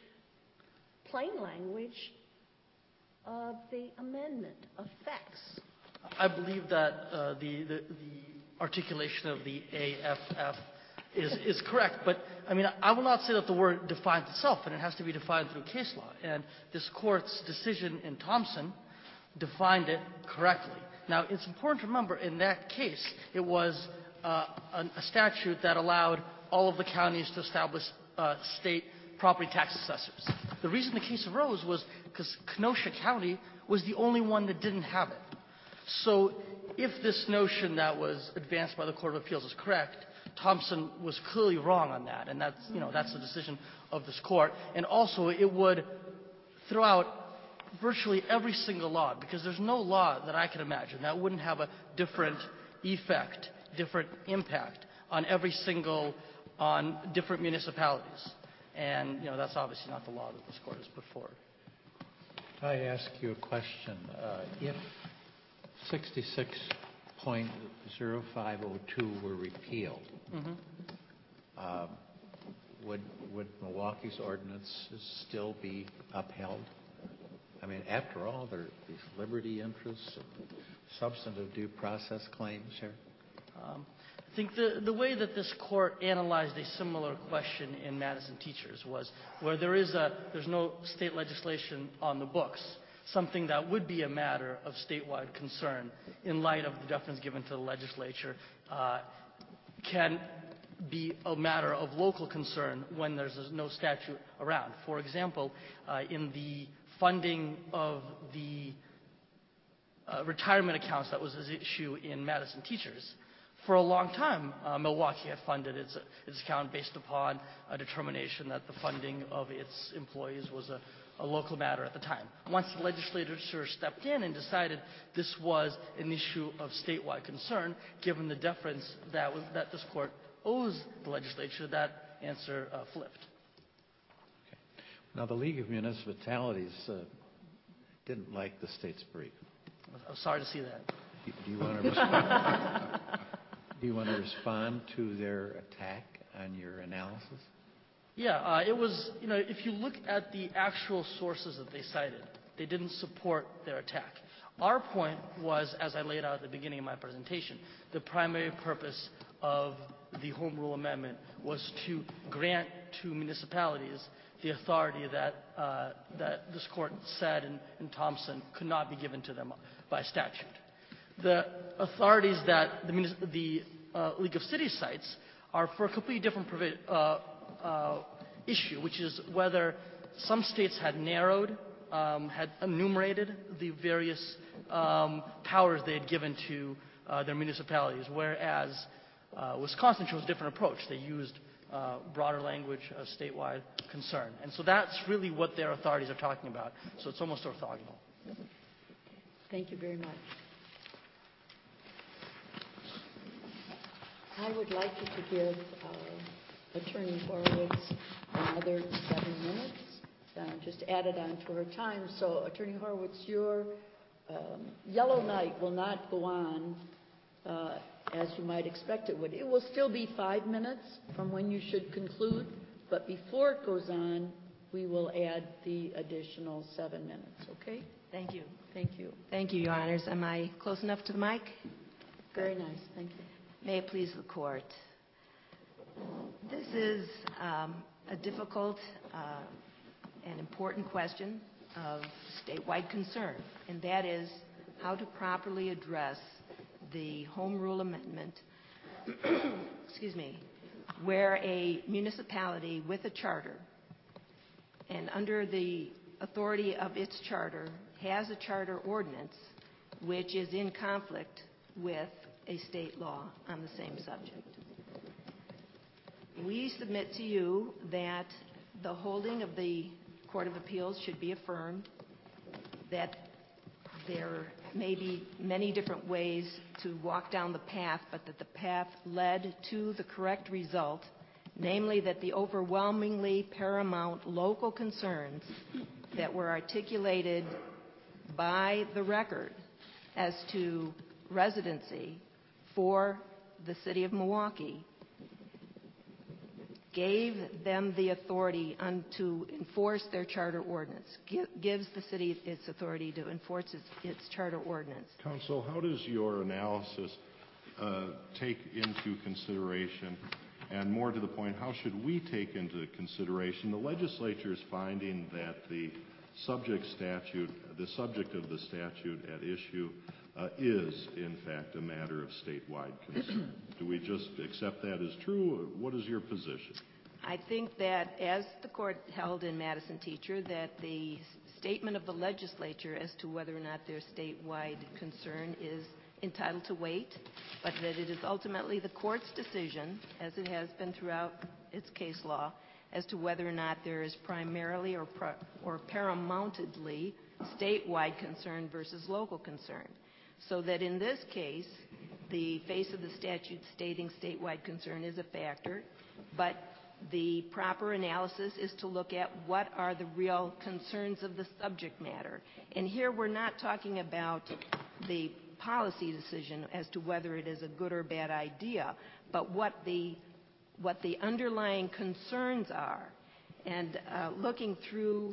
plain language of the amendment, affects? I believe that uh, the, the the articulation of the A F F is is correct, but I mean I will not say that the word defines itself, and it has to be defined through case law. And this court's decision in Thompson defined it correctly. Now, it's important to remember, in that case, it was uh, a, a statute that allowed all of the counties to establish uh, state property tax assessors. The reason the case arose was because Kenosha County was the only one that didn't have it. So if this notion that was advanced by the Court of Appeals is correct, Thompson was clearly wrong on that, and that's, you know, that's the decision of this court. And also, it would throw out virtually every single law, because there's no law that I can imagine that wouldn't have a different effect, different impact on every single, on different municipalities. And, you know, that's obviously not the law that this court has put forward. I ask you a question. Uh, if sixty-six point oh five oh two were repealed, Mm-hmm. um, would, would Milwaukee's ordinances still be upheld? I mean, after all, there are these liberty interests and substantive due process claims here. Um, I think the, the way that this court analyzed a similar question in Madison Teachers was where there is a, there's no state legislation on the books, something that would be a matter of statewide concern in light of the deference given to the legislature uh, can be a matter of local concern when there's no statute around. For example, uh, in the funding of the uh, retirement accounts that was an issue in Madison Teachers. For a long time, uh, Milwaukee had funded its, its account based upon a determination that the funding of its employees was a, a local matter at the time. Once the legislature stepped in and decided this was an issue of statewide concern, given the deference that, was, that this court owes the legislature, that answer uh, flipped. Now, the League of Municipalities uh, didn't like the state's brief. I'm sorry to see that. Do, do you want to respond? Do you want to respond to their attack on your analysis? Yeah, uh, it was, you know, if you look at the actual sources that they cited, they didn't support their attack. Our point was, as I laid out at the beginning of my presentation, the primary purpose of the Home Rule Amendment was to grant to municipalities the authority that uh, that this court said in, in Thompson could not be given to them by statute. The authorities that the, the uh, League of Cities cites are for a completely different provi- uh, uh, issue, which is whether some states had narrowed, um, had enumerated the various um, powers they had given to uh, their municipalities, whereas uh, Wisconsin chose a different approach. They used uh, broader language of statewide concern. And so that's really what their authorities are talking about. So it's almost orthogonal. Thank you very much. I would like you to give uh, Attorney Horowitz another seven minutes. Uh, just added on to her time. So, Attorney Horowitz, your um, yellow light will not go on uh, as you might expect it would. It will still be five minutes from when you should conclude, but before it goes on, we will add the additional seven minutes, okay? Thank you. Thank you. Thank you, Your Honors. Am I close enough to the mic? Very nice, thank you. May it please the Court. This is um, a difficult uh, and important question of statewide concern, and that is how to properly address the Home Rule Amendment, excuse me, where a municipality with a charter and under the authority of its charter has a charter ordinance which is in conflict with a state law on the same subject. We submit to you that the holding of the Court of Appeals should be affirmed, that there may be many different ways to walk down the path, but that the path led to the correct result, namely that the overwhelmingly paramount local concerns that were articulated by the record as to residency for the city of Milwaukee gave them the authority un, to enforce their charter ordinance, G- gives the city its authority to enforce its, its charter ordinance. Counsel, how does your analysis uh, take into consideration, and more to the point, how should we take into consideration the legislature's finding that the subject statute, the subject of the statute at issue uh, is, in fact, a matter of statewide concern? Do we just accept that as true? Or what is your position? I think that, as the court held in Madison Teacher, that the statement of the legislature as to whether or not their statewide concern is entitled to weight, but that it is ultimately the court's decision, as it has been throughout its case law, as to whether or not there is primarily or, pro- or paramountedly statewide concern versus local concern. So that in this case, the face of the statute stating statewide concern is a factor, but the proper analysis is to look at what are the real concerns of the subject matter. And here we're not talking about the policy decision as to whether it is a good or bad idea, but what the what the underlying concerns are. And uh, looking through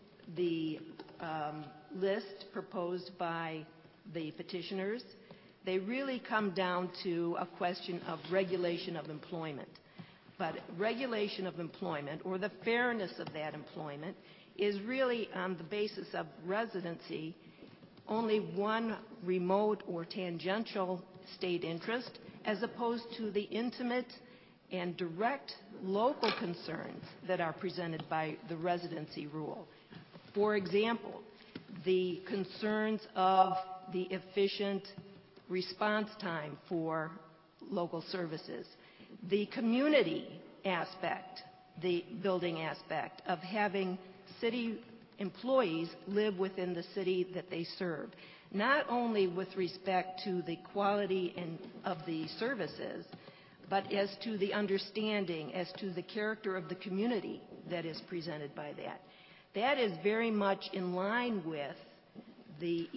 the um, list proposed by the petitioners, they really come down to a question of regulation of employment. But regulation of employment, or the fairness of that employment, is really on the basis of residency only one remote or tangential state interest, as opposed to the intimate and direct local concerns that are presented by the residency rule. For example, the concerns of the efficient response time for local services, the community aspect, the building aspect of having city employees live within the city that they serve, not only with respect to the quality and of the services, but as to the understanding, as to the character of the community that is presented by that. That is very much in line with the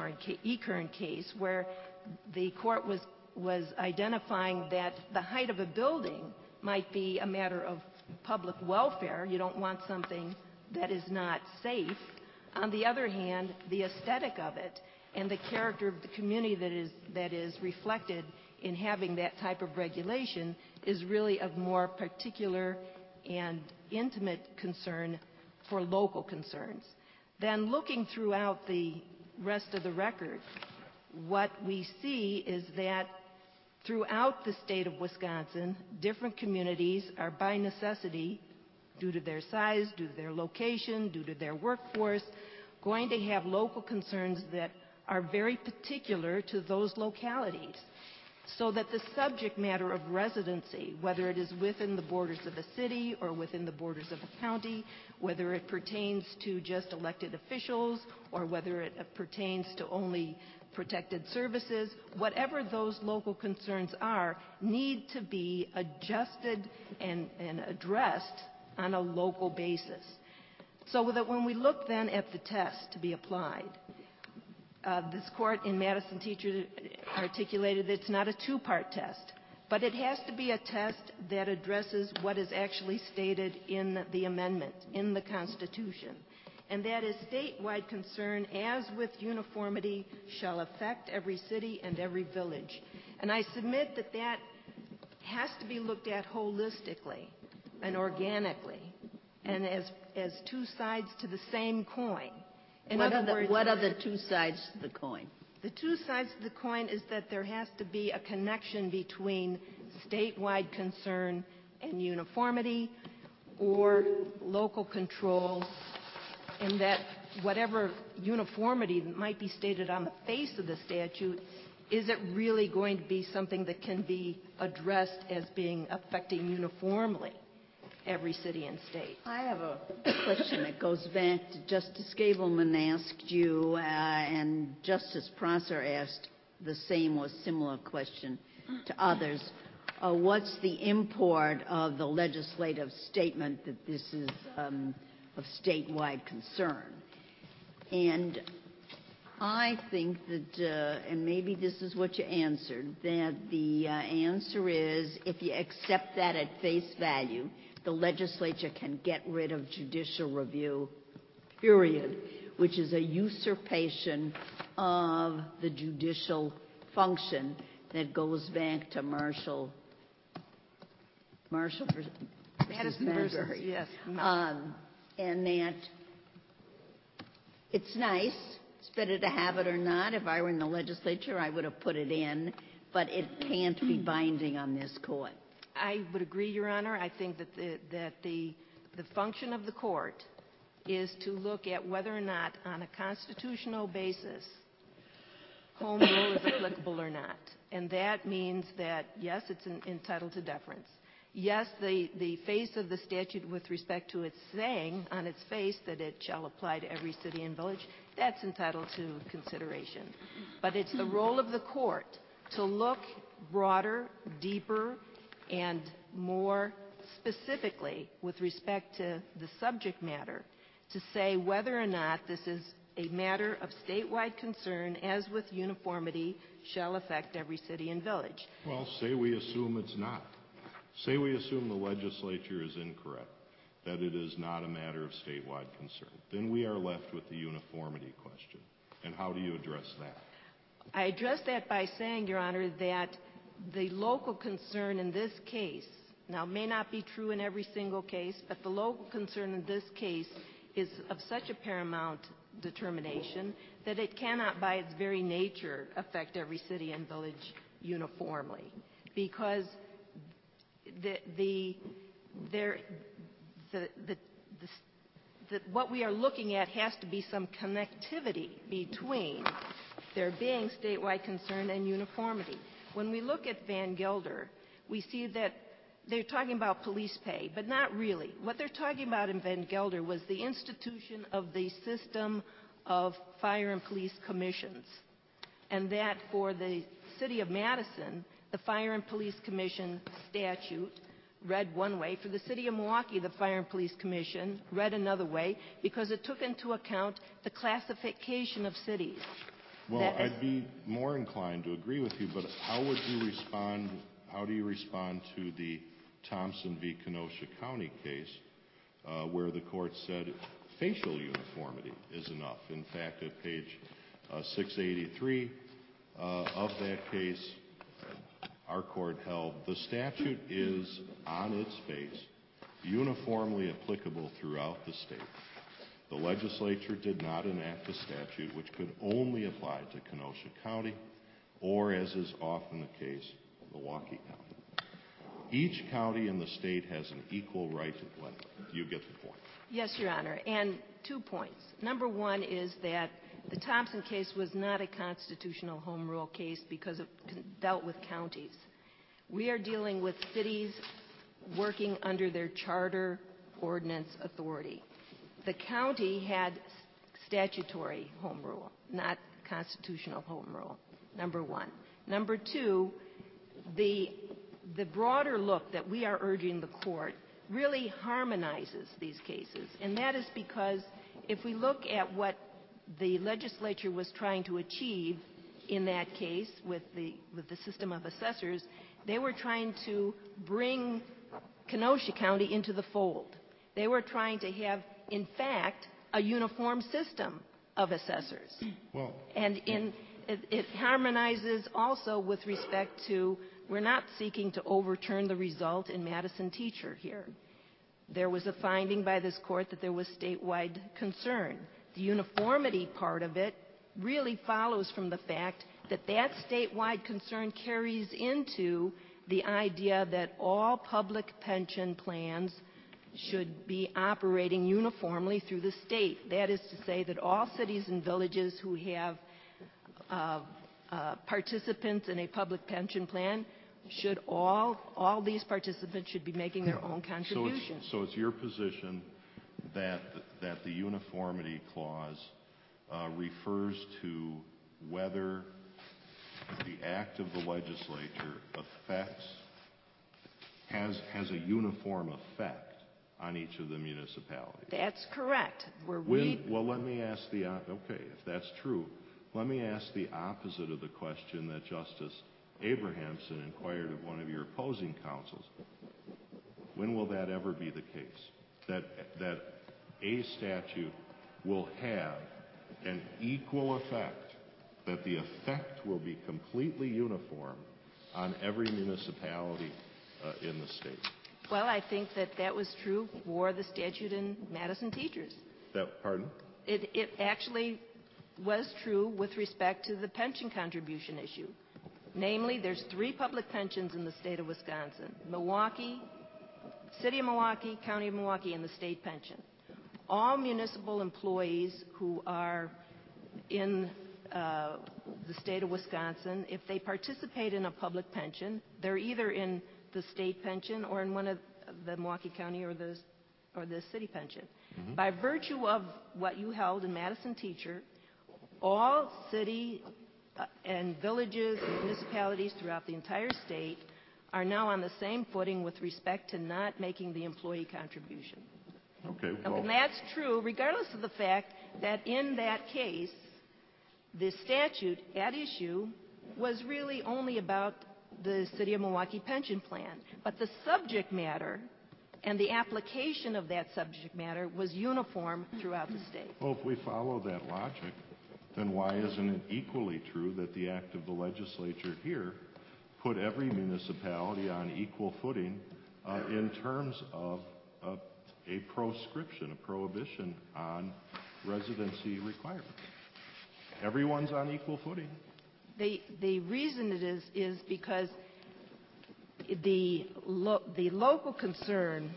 Ekern case, where the court was, was identifying that the height of a building might be a matter of public welfare. You don't want something that is not safe. On the other hand, the aesthetic of it and the character of the community that is, that is reflected in having that type of regulation is really of more particular and intimate concern for local concerns. Then looking throughout the rest of the record, what we see is that throughout the state of Wisconsin, different communities are by necessity, due to their size, due to their location, due to their workforce, going to have local concerns that are very particular to those localities. So that the subject matter of residency, whether it is within the borders of a city or within the borders of a county, whether it pertains to just elected officials or whether it pertains to only protected services, whatever those local concerns are, need to be adjusted and, and addressed on a local basis. So that when we look then at the test to be applied, Uh, this court in Madison Teacher articulated that it's not a two-part test, But it has to be a test that addresses what is actually stated in the amendment, in the Constitution. And that is statewide concern, as with uniformity, shall affect every city and every village. And I submit that that has to be looked at holistically and organically and as, as two sides to the same coin. In What other are, the, words, what are the two sides to the coin? the two sides of the coin is that there has to be a connection between statewide concern and uniformity, or local control, and that whatever uniformity that might be stated on the face of the statute, is it really going to be something that can be addressed as being affecting uniformly every city and state? I have a question that goes back to Justice Gableman asked you, uh, and Justice Prosser asked the same or similar question to others. Uh, what's the import of the legislative statement that this is um, of statewide concern? And I think that, uh, and maybe this is what you answered, that the uh, answer is if you accept that at face value, the legislature can get rid of judicial review, period, which is a usurpation of the judicial function that goes back to Marshall, Marshall versus Madison versus, Marbury. yes. Um, and that it's nice. It's better to have it or not. If I were in the legislature, I would have put it in, but it can't be binding on this court. I would agree, Your Honor. I think that the, that the, the function of the court is to look at whether or not, on a constitutional basis, home rule is applicable or not. And that means that, yes, it's in, entitled to deference. Yes, the, the face of the statute with respect to its saying on its face that it shall apply to every city and village, that's entitled to consideration. But it's the role of the court to look broader, deeper, and more specifically with respect to the subject matter to say whether or not this is a matter of statewide concern, as with uniformity, shall affect every city and village. Well, say we assume it's not. Say we assume the legislature is incorrect, that it is not a matter of statewide concern. Then we are left with the uniformity question. And how do you address that? I address that by saying, Your Honor, that the local concern in this case, now it may not be true in every single case, but the local concern in this case is of such a paramount determination that it cannot by its very nature affect every city and village uniformly. Because the, the, there, the, the, the, the, what we are looking at has to be some connectivity between there being statewide concern and uniformity. When we look at Van Gelder, we see that they're talking about police pay, but not really. What they're talking about in Van Gelder was the institution of the system of fire and police commissions, and that for the city of Madison, the Fire and Police Commission statute read one way. For the city of Milwaukee, the Fire and Police Commission read another way because it took into account the classification of cities. Well, That is- I'd be more inclined to agree with you, but how would you respond, how do you respond to the Thompson v. Kenosha County case uh, where the court said facial uniformity is enough? In fact, at page uh, six eighty-three uh, of that case, our court held the statute is, on its face, uniformly applicable throughout the state. The legislature did not enact a statute which could only apply to Kenosha County or, as is often the case, Milwaukee County. Each county in the state has an equal right to play. You get the point. Yes, Your Honor. And two points. Number one is that the Thompson case was not a constitutional home rule case because it dealt with counties. We are dealing with cities working under their charter ordinance authority. The county had statutory home rule, not constitutional home rule, number one. Number two, the, the broader look that we are urging the court really harmonizes these cases, and that is because if we look at what the legislature was trying to achieve in that case with the, with the system of assessors, they were trying to bring Kenosha County into the fold. They were trying to have, in fact, a uniform system of assessors. Well, and in, it, it harmonizes also with respect to, we're not seeking to overturn the result in Madison Teacher here. There was a finding by this court that there was statewide concern. The uniformity part of it really follows from the fact that that statewide concern carries into the idea that all public pension plans should be operating uniformly through the state. That is to say that all cities and villages who have uh, uh, participants in a public pension plan should all, all these participants should be making their own contributions. So it's, so it's your position that, that the uniformity clause uh, refers to whether the act of the legislature affects, has, has a uniform effect on each of the municipalities. That's correct. We're when, re- well, let me ask the, okay, if that's true, let me ask the opposite of the question that Justice Abrahamson inquired of one of your opposing counsels. When will that ever be the case? That, that a statute will have an equal effect, that the effect will be completely uniform on every municipality uh, in the state? Well, I think that that was true for the statute in Madison Teachers. That, pardon? It, it actually was true with respect to the pension contribution issue. Namely, there's three public pensions in the state of Wisconsin: Milwaukee, City of Milwaukee, County of Milwaukee, and the state pension. All municipal employees who are in uh, the state of Wisconsin, if they participate in a public pension, they're either in the state pension or in one of the Milwaukee County or the, or the city pension. Mm-hmm. By virtue of what you held in Madison Teacher, all city uh, and villages and municipalities throughout the entire state are now on the same footing with respect to not making the employee contribution. Okay. Well, and that's true regardless of the fact that in that case, the statute at issue was really only about the City of Milwaukee pension plan. But the subject matter and the application of that subject matter was uniform throughout the state. Well, if we follow that logic, then why isn't it equally true that the act of the legislature here put every municipality on equal footing uh, in terms of uh, a proscription, a prohibition on residency requirements? Everyone's on equal footing. The, the reason it is is because the, lo- the local concern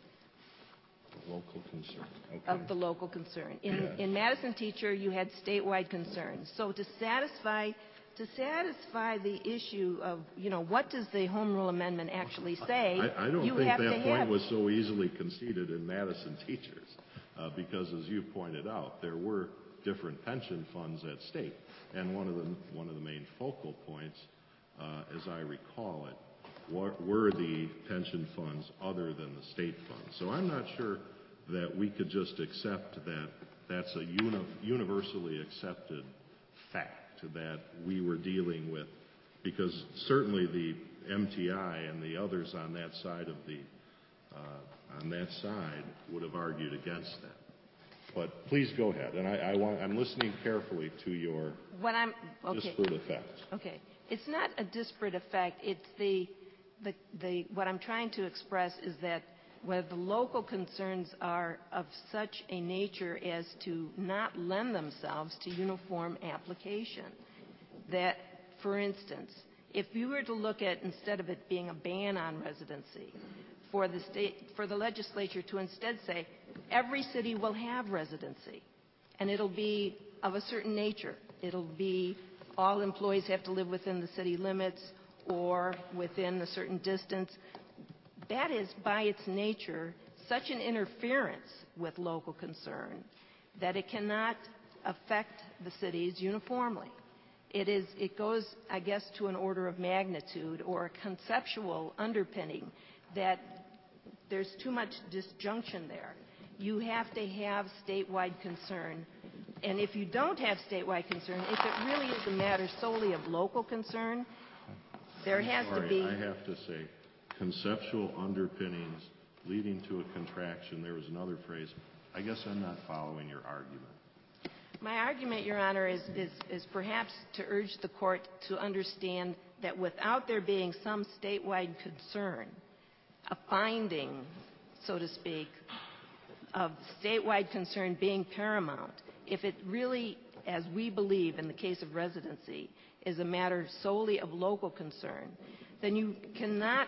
Local concern. Okay. of the local concern. In, Yes. in Madison Teacher, you had statewide concerns. So to satisfy to satisfy the issue of, you know, what does the Home Rule Amendment actually say, I, I don't you think have that to point have... was so easily conceded in Madison Teachers, uh, because as you pointed out, there were different pension funds at stake, and one of the one of the main focal points, uh, as I recall it, were, were the pension funds other than the state funds. So I'm not sure that we could just accept that that's a uni- universally accepted fact that we were dealing with, because certainly the M T I and the others on that side of the uh, on that side would have argued against that. But please go ahead, and I, I want, I'm listening carefully to your What I'm, okay. disparate effects. Okay. It's not a disparate effect. It's the, the, the, what I'm trying to express is that where the local concerns are of such a nature as to not lend themselves to uniform application. That, for instance, if you were to look at, instead of it being a ban on residency, for the state, for the legislature to instead say, every city will have residency, and it'll be of a certain nature. It'll be all employees have to live within the city limits or within a certain distance. That is, by its nature, such an interference with local concern that it cannot affect the cities uniformly. It is, it goes, I guess, to an order of magnitude or a conceptual underpinning that there's too much disjunction there. You have to have statewide concern And if you don't have statewide concern, if it really is a matter solely of local concern, there has Sorry, to be... I have to say, conceptual underpinnings leading to a contraction. There was another phrase. I guess I'm not following your argument. My argument, Your Honor, is, is, is perhaps to urge the court to understand that without there being some statewide concern, a finding, so to speak, of statewide concern being paramount, if it really, as we believe in the case of residency, is a matter solely of local concern, then you cannot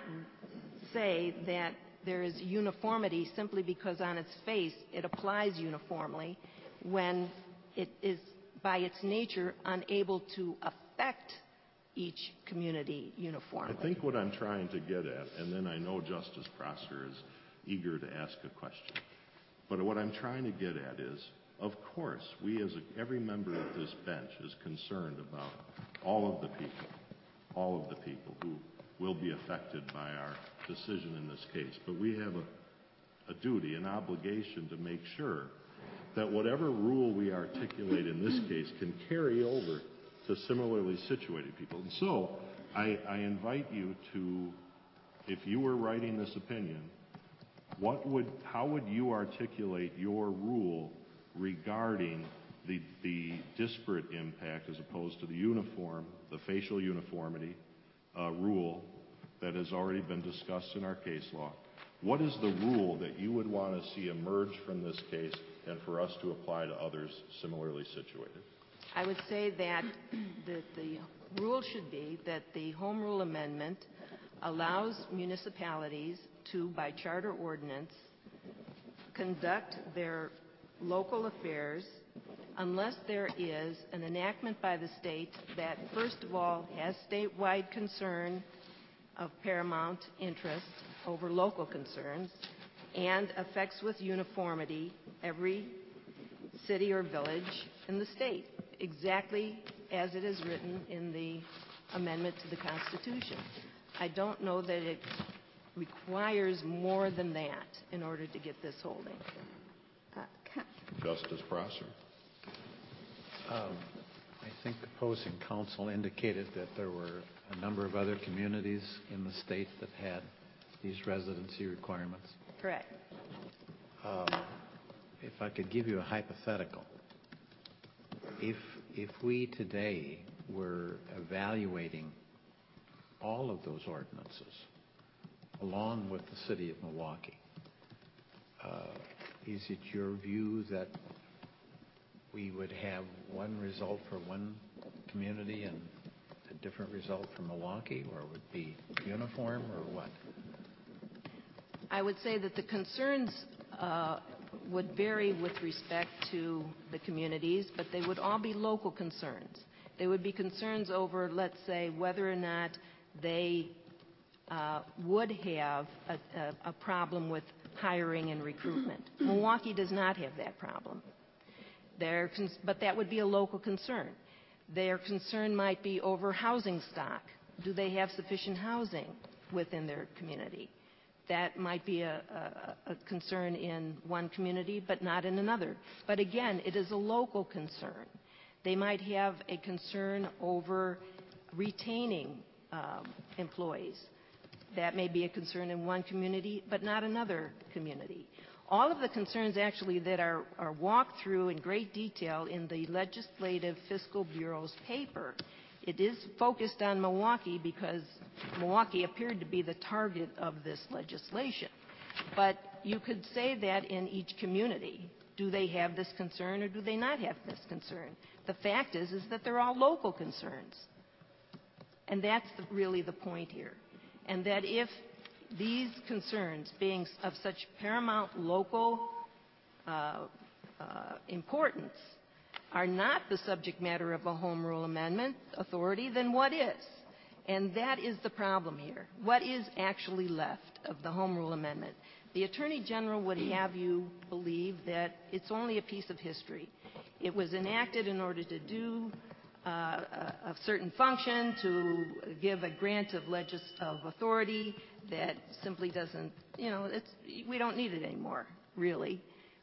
say that there is uniformity simply because on its face it applies uniformly when it is by its nature unable to affect each community uniformly. I think what I'm trying to get at, and then I know Justice Prosser is eager to ask a question, but what I'm trying to get at is, of course, we as a, every member of this bench is concerned about all of the people, all of the people who will be affected by our decision in this case. But we have a, a duty, an obligation to make sure that whatever rule we articulate in this case can carry over to similarly situated people. And so I, I invite you to, if you were writing this opinion, what would, how would you articulate your rule regarding the, the disparate impact as opposed to the uniform, the facial uniformity uh, rule that has already been discussed in our case law? What is the rule that you would want to see emerge from this case and for us to apply to others similarly situated? I would say that the, the rule should be that the Home Rule Amendment allows municipalities to, by charter ordinance, conduct their local affairs unless there is an enactment by the state that, first of all, has statewide concern of paramount interest over local concerns and affects with uniformity every city or village in the state, exactly as it is written in the amendment to the Constitution. I don't know that it requires more than that in order to get this holding. Uh, ca- Justice Prosser. Um, I think opposing counsel indicated that there were a number of other communities in the state that had these residency requirements. Correct. Um, if I could give you a hypothetical, if if we today were evaluating all of those ordinances along with the city of Milwaukee, uh, is it your view that we would have one result for one community and a different result for Milwaukee, or would it be uniform, or what? I would say that the concerns uh, would vary with respect to the communities, but they would all be local concerns. They would be concerns over, let's say, whether or not they uh, would have a, a, a problem with hiring and recruitment. Milwaukee does not have that problem. They're cons- but that would be a local concern. Their concern might be over housing stock. Do they have sufficient housing within their community? That might be a, a, a concern in one community, but not in another. But again, it is a local concern. They might have a concern over retaining um, employees. That may be a concern in one community, but not another community. All of the concerns actually that are, are walked through in great detail in the Legislative Fiscal Bureau's paper. It is focused on Milwaukee because Milwaukee appeared to be the target of this legislation. But you could say that in each community. Do they have this concern or do they not have this concern? The fact is, is that they're all local concerns. And that's the, really the point here. And that if these concerns, being of such paramount local uh, uh, importance, are not the subject matter of a Home Rule Amendment authority, then what is? And that is the problem here. What is actually left of the Home Rule Amendment? The Attorney General would have you believe that it's only a piece of history. It was enacted in order to do uh, a, a certain function, to give a grant of, legis- of authority that simply doesn't, you know, it's, we don't need it anymore, really.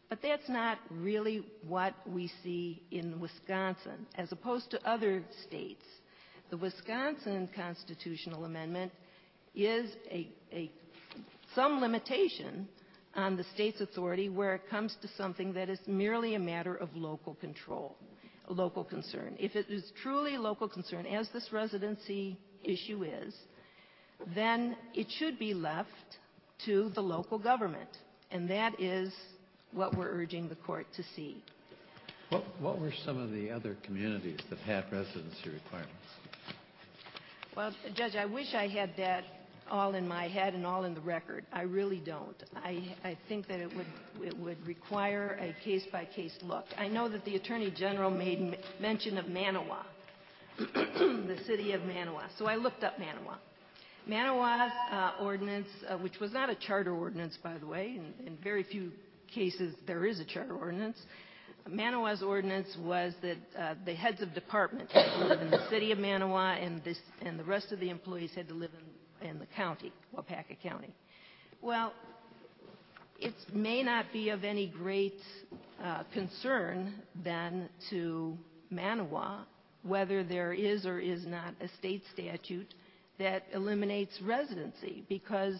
But that's not really what we see in Wisconsin, as opposed to other states. The Wisconsin constitutional amendment is a, a some limitation on the state's authority where it comes to something that is merely a matter of local control, a local concern. If it is truly a local concern, as this residency issue is, then it should be left to the local government, and that is what we're urging the court to see. What, what were some of the other communities that had residency requirements? Well, Judge, I wish I had that all in my head and all in the record. I really don't. I, I think that it would, it would require a case-by-case look. I know that the Attorney General made m- mention of Manawa, the city of Manawa. So I looked up Manawa. Manawa's uh, ordinance, uh, which was not a charter ordinance, by the way, in, in very few cases there is a charter ordinance. Manawa's ordinance was that uh, the heads of departments had to live in the city of Manawa, and, this, and the rest of the employees had to live in in the county, Waupaca County. Well, it may not be of any great uh, concern then to Manawa whether there is or is not a state statute that eliminates residency, because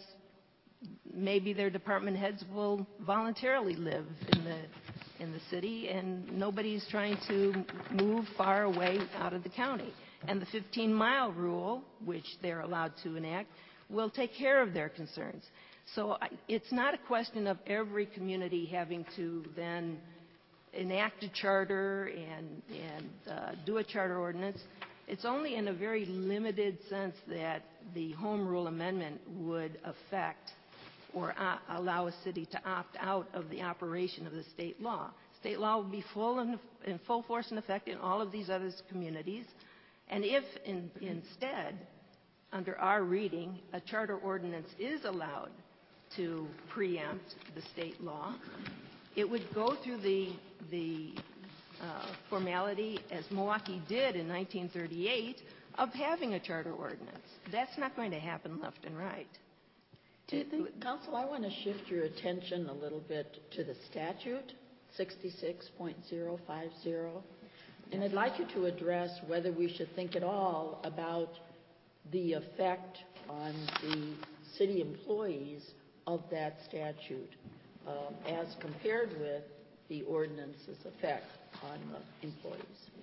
maybe their department heads will voluntarily live in the in the city, and nobody's trying to move far away out of the county. And the fifteen-mile rule, which they're allowed to enact, will take care of their concerns. So I, it's not a question of every community having to then enact a charter and, and uh, do a charter ordinance. It's only in a very limited sense that the Home Rule Amendment would affect or uh, allow a city to opt out of the operation of the state law. State law will be full in, in full force and effect in all of these other communities. And if in, instead, under our reading, a charter ordinance is allowed to preempt the state law, it would go through the, the uh, formality, as Milwaukee did in nineteen thirty-eight, of having a charter ordinance. That's not going to happen left and right. Do you think, Counsel, I want to shift your attention a little bit to the statute, sixty-six point oh five oh. And I'd like you to address whether we should think at all about the effect on the city employees of that statute um, as compared with the ordinance's effect on the employees.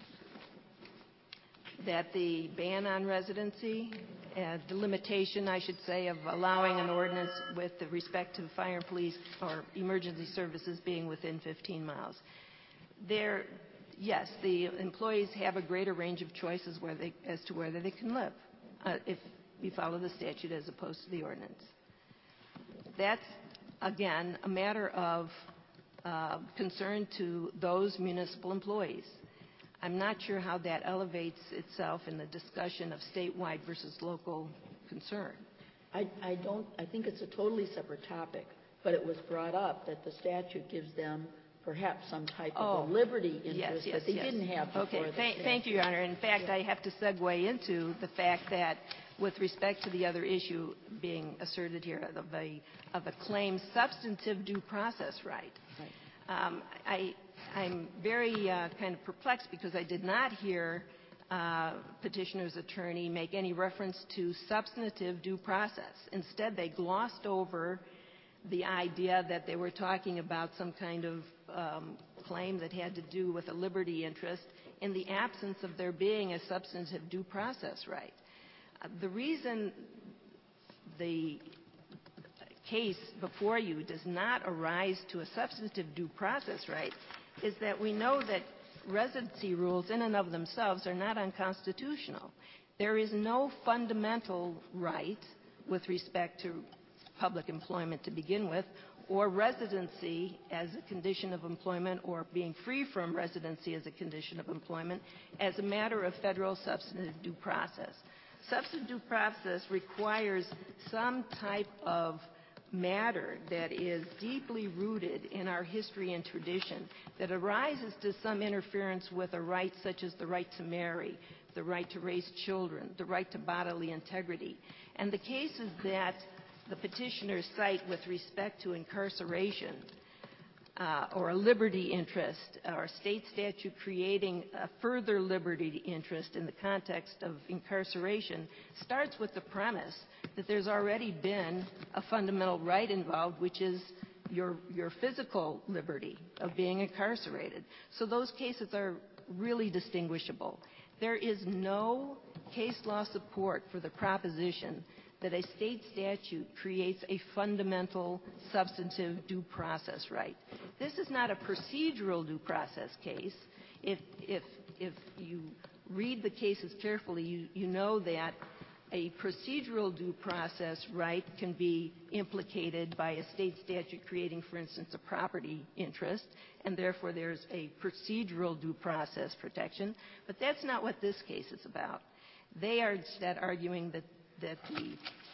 That the ban on residency, uh, the limitation, I should say, of allowing an ordinance with respect to fire and police or emergency services being within fifteen miles. There, yes, the employees have a greater range of choices where they, as to whether they can live uh, if we follow the statute as opposed to the ordinance. That's, again, a matter of uh, concern to those municipal employees. I'm not sure how that elevates itself in the discussion of statewide versus local concern. I, I don't, I think it's a totally separate topic, but it was brought up that the statute gives them perhaps some type Oh, of a liberty interest yes, yes, that they yes. didn't have before Okay, the thank, statute. thank you, Your Honor. In fact, I have to segue into the fact that with respect to the other issue being asserted here of a, of a claimed substantive due process right, Right. um, I, I'm very uh, kind of perplexed because I did not hear uh, petitioner's attorney make any reference to substantive due process. Instead, they glossed over the idea that they were talking about some kind of um, claim that had to do with a liberty interest in the absence of there being a substantive due process right. Uh, the reason the case before you does not arise to a substantive due process right is that we know that residency rules in and of themselves are not unconstitutional. There is no fundamental right with respect to public employment to begin with, or residency as a condition of employment, or being free from residency as a condition of employment, as a matter of federal substantive due process. Substantive due process requires some type of matter that is deeply rooted in our history and tradition that arises to some interference with a right such as the right to marry, the right to raise children, the right to bodily integrity. And the cases that the petitioners cite with respect to incarceration uh, or a liberty interest or a state statute creating a further liberty interest in the context of incarceration starts with the premise that there's already been a fundamental right involved, which is your, your physical liberty of being incarcerated. So those cases are really distinguishable. There is no case law support for the proposition that a state statute creates a fundamental substantive due process right. This is not a procedural due process case. If, if, if you read the cases carefully, you, you know that a procedural due process right can be implicated by a state statute creating, for instance, a property interest, and therefore there's a procedural due process protection. But that's not what this case is about. They are instead arguing that that the,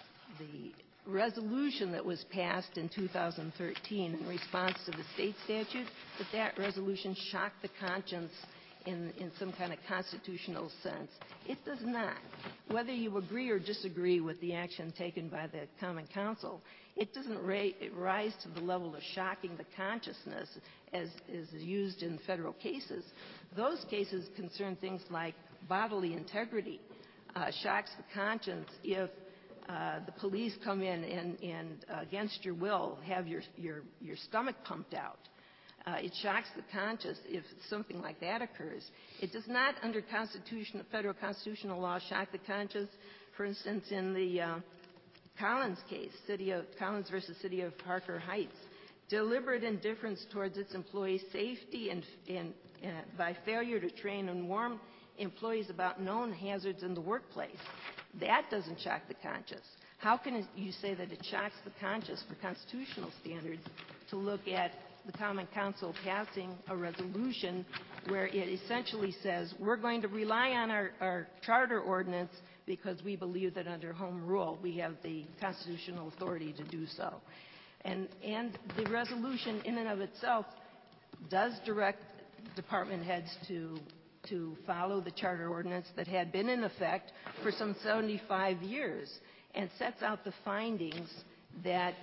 the resolution that was passed in two thousand thirteen in response to the state statute, that that resolution shocked the conscience in, in some kind of constitutional sense. It does not. Whether you agree or disagree with the action taken by the Common Council, it doesn't ra- it rise to the level of shocking the consciousness as is used in federal cases. Those cases concern things like bodily integrity. Uh, shocks the conscience if uh, the police come in and, and uh, against your will have your, your, your stomach pumped out. Uh, it shocks the conscience if something like that occurs. It does not, under constitutional, federal constitutional law, shock the conscience. For instance, in the uh, Collins case, City of Collins versus City of Parker Heights, deliberate indifference towards its employees' safety and, and uh, by failure to train and warn employees about known hazards in the workplace. That doesn't shock the conscience. How can you say that it shocks the conscience for constitutional standards to look at the Common Council passing a resolution where it essentially says we're going to rely on our, our charter ordinance because we believe that under home rule we have the constitutional authority to do so. And, and the resolution in and of itself does direct department heads to to follow the charter ordinance that had been in effect for some seventy-five years and sets out the findings that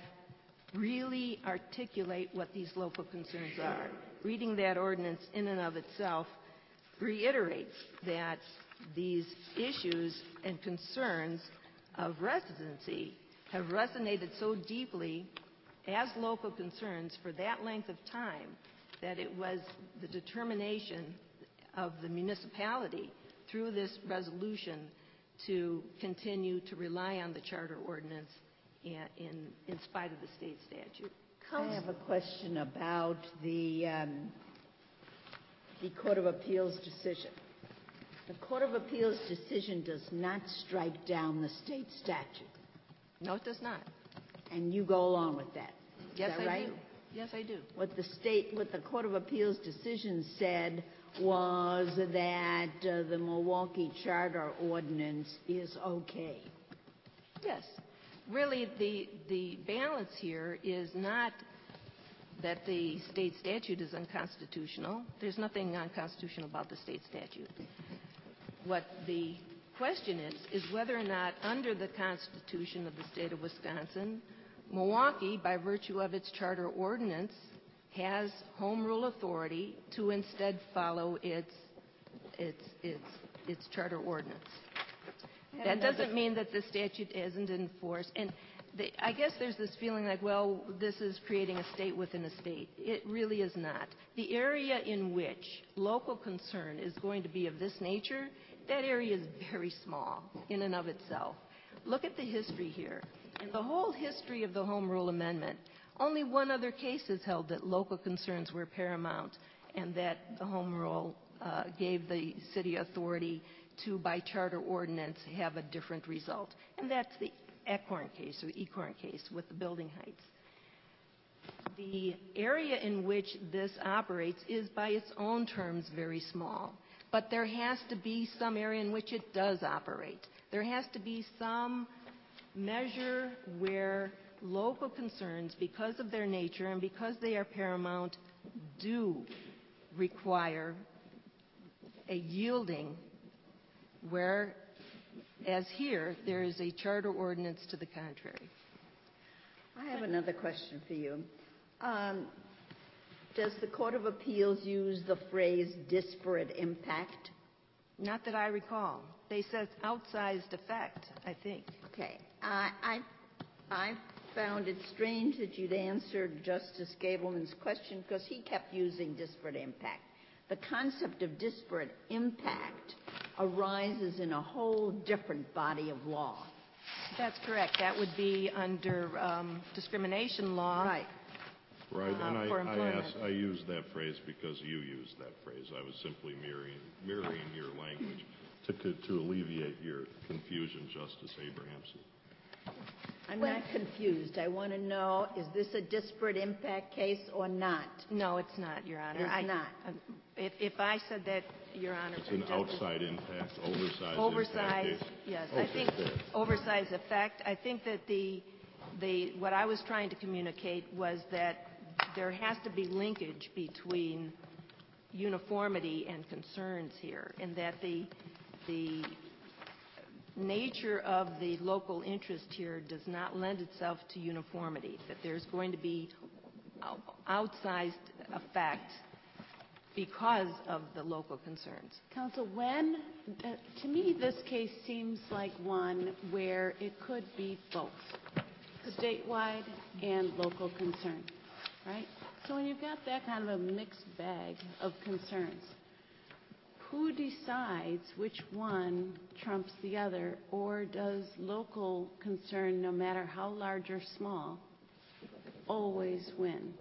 really articulate what these local concerns are. Reading that ordinance in and of itself reiterates that these issues and concerns of residency have resonated so deeply as local concerns for that length of time that it was the determination of the municipality through this resolution to continue to rely on the charter ordinance in, in, in spite of the state statute. I have a question about the, um, the Court of Appeals decision. The Court of Appeals decision does not strike down the state statute. No, it does not. And you go along with that. Is yes, that I right? do. Yes, I do. What the state, what the Court of Appeals decision said was that uh, the Milwaukee Charter Ordinance is okay. Yes. Really, the, the balance here is not that the state statute is unconstitutional. There's nothing unconstitutional about the state statute. What the question is, is whether or not under the Constitution of the state of Wisconsin, Milwaukee, by virtue of its charter ordinance, has home rule authority to instead follow its its its its charter ordinance. That doesn't mean that the statute isn't enforced. And the, I guess there's this feeling like, well, this is creating a state within a state. It really is not. The area in which local concern is going to be of this nature, that area is very small in and of itself. Look at the history here. In the whole history of the Home Rule Amendment, only one other case has held that local concerns were paramount and that the Home Rule uh, gave the city authority to, by charter ordinance, have a different result. And that's the Ecorn case, or Ecorn case, with the building heights. The area in which this operates is, by its own terms, very small. But there has to be some area in which it does operate. There has to be some measure where local concerns, because of their nature and because they are paramount, do require a yielding where, as here, there is a charter ordinance to the contrary. I have another question for you. Um, does the Court of Appeals use the phrase disparate impact? Not that I recall. They said outsized effect, I think. Okay. I, I, I found it strange that you'd answered Justice Gableman's question because he kept using disparate impact. The concept of disparate impact arises in a whole different body of law. That's correct. That would be under um, discrimination law. Right. Right, Uh, and I, for I employment. asked, I used that phrase because you used that phrase. I was simply mirroring, mirroring your language to, to alleviate your confusion, Justice Abrahamson. I'm not confused. I want to know, is this a disparate impact case or not? No, it's not, Your Honor. It's I, not. um, If, if I said that, Your Honor. It's an Justice- outside impact, oversized impact Oversized, case. yes. Okay, I think fair. oversized effect. I think that the, the, what I was trying to communicate was that there has to be linkage between uniformity and concerns here, and that the, the nature of the local interest here does not lend itself to uniformity, that there's going to be outsized effect because of the local concerns. Counsel, when, uh, to me, this case seems like one where it could be both, statewide and local concern, right? So when you've got that kind of a mixed bag of concerns, who decides which one trumps the other, or does local concern, no matter how large or small, always win?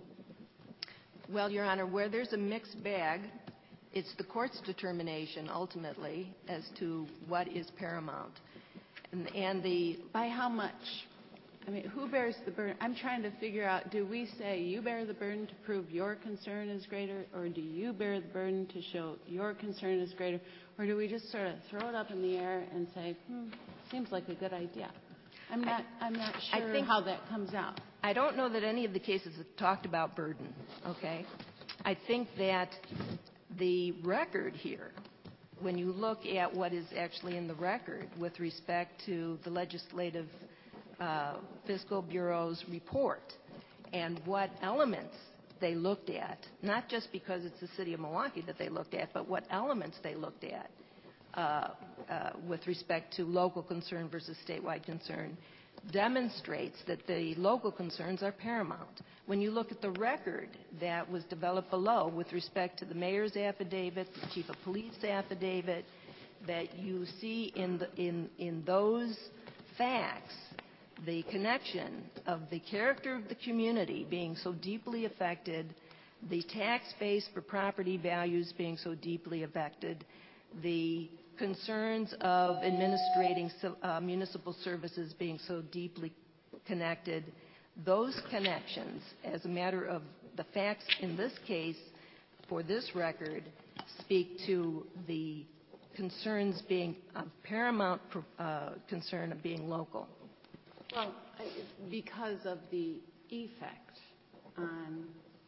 Well, Your Honor, where there's a mixed bag, it's the court's determination ultimately as to what is paramount. And, and the By how much? I mean, who bears the burden? I'm trying to figure out, do we say you bear the burden to prove your concern is greater, or do you bear the burden to show your concern is greater, or do we just sort of throw it up in the air and say, hmm, seems like a good idea? I'm not, I, I'm not I sure think- how that comes out. I don't know that any of the cases have talked about burden, okay? I think that the record here, when you look at what is actually in the record with respect to the Legislative uh, Fiscal Bureau's report and what elements they looked at, not just because it's the city of Milwaukee that they looked at, but what elements they looked at uh, uh, with respect to local concern versus statewide concern, demonstrates that the local concerns are paramount. When you look at the record that was developed below with respect to the mayor's affidavit, the chief of police affidavit, that you see in, the, in, in those facts the connection of the character of the community being so deeply affected, the tax base for property values being so deeply affected, the concerns of administrating uh, municipal services being so deeply connected, those connections, as a matter of the facts in this case, for this record, speak to the concerns being of paramount uh, concern of being local. Well, I- because of the effect on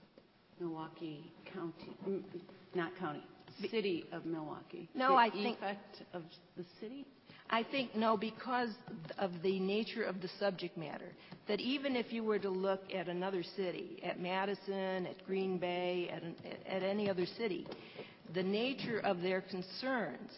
Milwaukee County, mm, not county, city of Milwaukee. No, the I think- effect of the city? I think, no, because of the nature of the subject matter, that even if you were to look at another city, at Madison, at Green Bay, at, an, at any other city, the nature of their concerns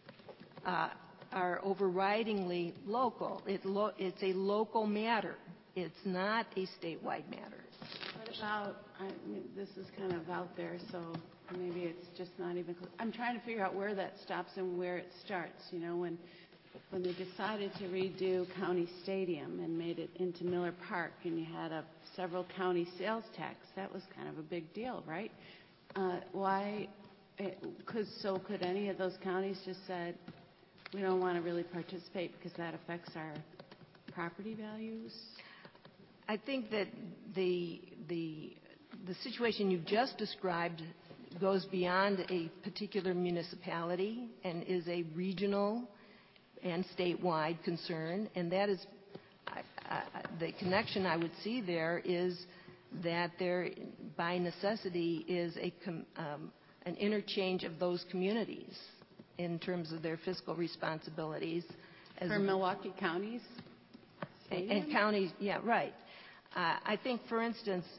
uh, are overridingly local. It lo- it's a local matter. It's not a statewide matter. What about, I mean, this is kind of out there, so maybe it's just not even, close. I'm trying to figure out where that stops and where it starts. You know, when when they decided to redo County Stadium and made it into Miller Park, and you had a several county sales tax, that was kind of a big deal, right? Uh, why, it, could, so could any of those counties just said, we don't want to really participate because that affects our property values? I think that the the the situation you've just described goes beyond a particular municipality and is a regional and statewide concern, and that is I, I, the connection I would see there is that there, by necessity, is a com, um, an interchange of those communities in terms of their fiscal responsibilities. As For Milwaukee counties? And, and counties, yeah, right. Uh, I think, for instance,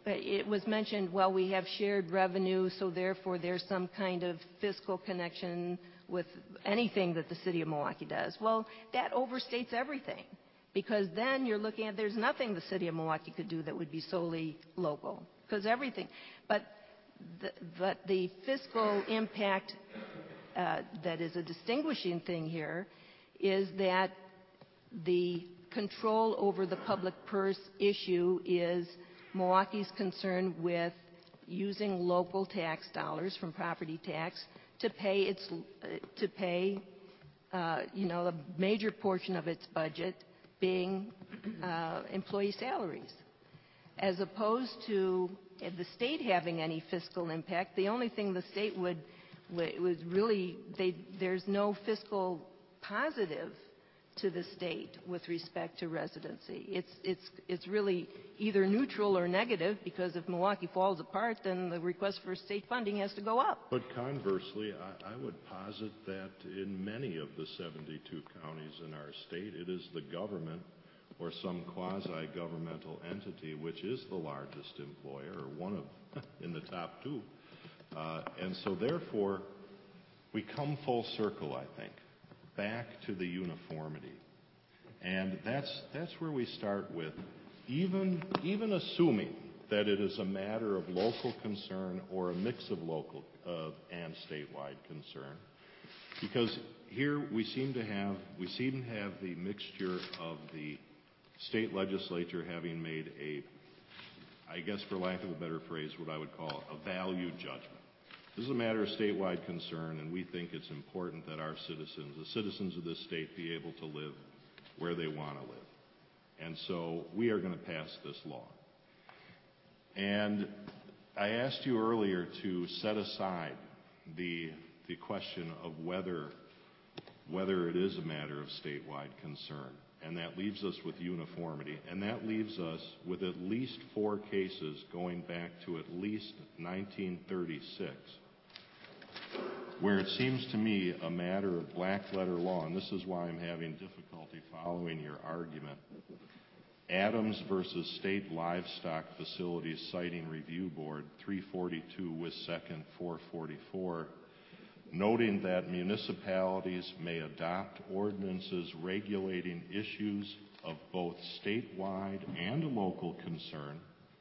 it was mentioned, well, we have shared revenue, so therefore there's some kind of fiscal connection with anything that the city of Milwaukee does. Well, that overstates everything, because then you're looking at there's nothing the city of Milwaukee could do that would be solely local, because everything. But the, but the fiscal impact uh, that is a distinguishing thing here is that the control over the public purse issue is Milwaukee's concern with using local tax dollars from property tax to pay its uh, to pay uh, you know a major portion of its budget being uh, employee salaries, as opposed to the state having any fiscal impact. The only thing the state would was really they, there's no fiscal positive to the state with respect to residency. It's, it's, it's really either neutral or negative, because if Milwaukee falls apart, then the request for state funding has to go up. But conversely, I, I would posit that in many of the seventy-two counties in our state, it is the government or some quasi-governmental entity which is the largest employer, or one of in the top two. Uh, and so therefore, we come full circle, I think, back to the uniformity. And that's, that's where we start with, even, even assuming that it is a matter of local concern or a mix of local uh, and statewide concern, because here we seem to have, we seem to have the mixture of the state legislature having made a, I guess for lack of a better phrase, what I would call a value judgment. This is a matter of statewide concern, and we think it's important that our citizens, the citizens of this state, be able to live where they want to live. And so we are going to pass this law. And I asked you earlier to set aside the, the question of whether, whether it is a matter of statewide concern. And that leaves us with uniformity. And that leaves us with at least four cases going back to at least nineteen thirty-six, where it seems to me a matter of black letter law, and this is why I'm having difficulty following your argument. Adams versus State Livestock Facilities Siting Review Board, three forty-two Wis second four forty-four, noting that municipalities may adopt ordinances regulating issues of both statewide and local concern.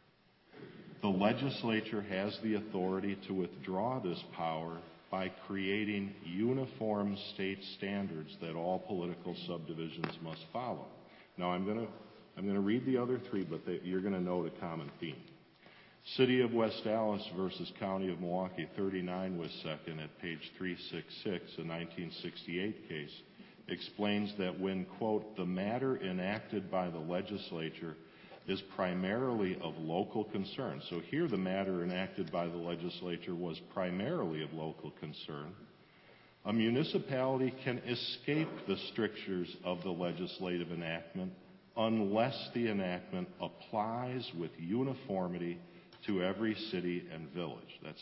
The legislature has the authority to withdraw this power by creating uniform state standards that all political subdivisions must follow. Now, I'm going to I'm going to read the other three, but they, you're going to note a common theme. City of West Allis versus County of Milwaukee, thirty-nine Wis second at page three sixty-six, a nineteen sixty-eight case, explains that when, quote, the matter enacted by the legislature is primarily of local concern. So here the matter enacted by the legislature was primarily of local concern. A municipality can escape the strictures of the legislative enactment unless the enactment applies with uniformity to every city and village. That's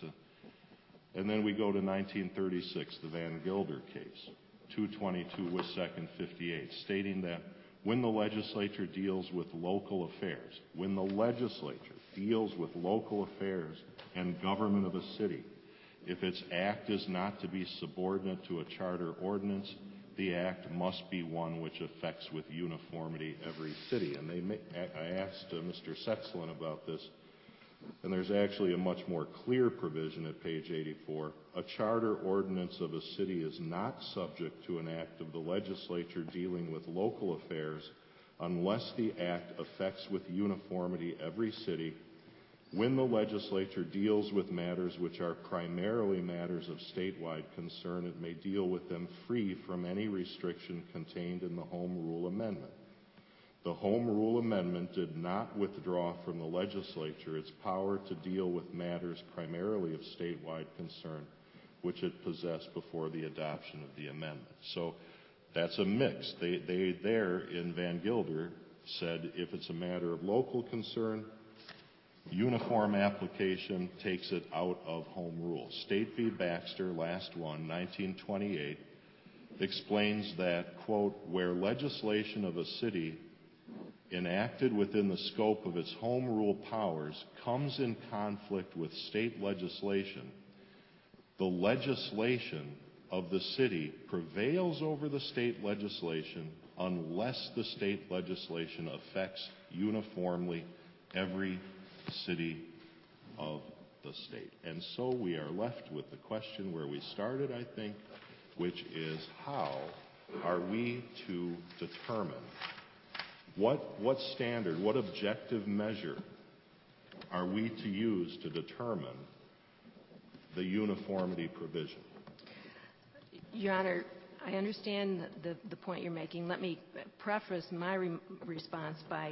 a, and then we go to nineteen thirty-six, the Van Gilder case, two twenty-two Wis second fifty-eight, stating that when the legislature deals with local affairs, when the legislature deals with local affairs and government of a city, if its act is not to be subordinate to a charter ordinance, the act must be one which affects with uniformity every city. And they may, I asked uh, Mister Setzlin about this, and there's actually a much more clear provision at page eighty-four. A charter ordinance of a city is not subject to an act of the legislature dealing with local affairs unless the act affects with uniformity every city. When the legislature deals with matters which are primarily matters of statewide concern, it may deal with them free from any restriction contained in the Home Rule Amendment. The Home Rule Amendment did not withdraw from the legislature its power to deal with matters primarily of statewide concern, which it possessed before the adoption of the amendment. So that's a mix. They, they there in Van Gilder said if it's a matter of local concern, uniform application takes it out of home rule. State v. Baxter, last one, nineteen twenty-eight, explains that, quote, where legislation of a city enacted within the scope of its home rule powers comes in conflict with state legislation, the legislation of the city prevails over the state legislation unless the state legislation affects uniformly every city of the state. And so we are left with the question where we started, I think, which is how are we to determine what, what standard, what objective measure are we to use to determine the uniformity provision? Your Honor, I understand the, the point you're making. Let me preface my re response by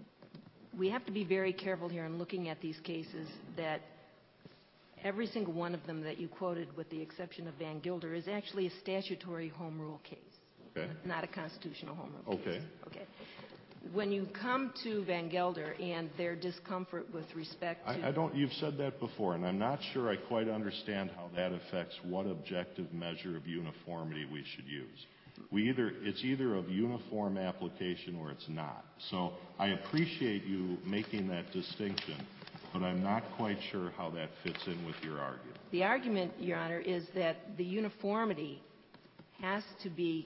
we have to be very careful here in looking at these cases that every single one of them that you quoted, with the exception of Van Gilder, is actually a statutory home rule case, okay, not a constitutional home rule okay. case. Okay. When you come to Van Gelder and their discomfort with respect to... I, I don't, you've said that before, and I'm not sure I quite understand how that affects what objective measure of uniformity we should use. We either, it's either of uniform application or it's not. So I appreciate you making that distinction, but I'm not quite sure how that fits in with your argument. The argument, Your Honor, is that the uniformity has to be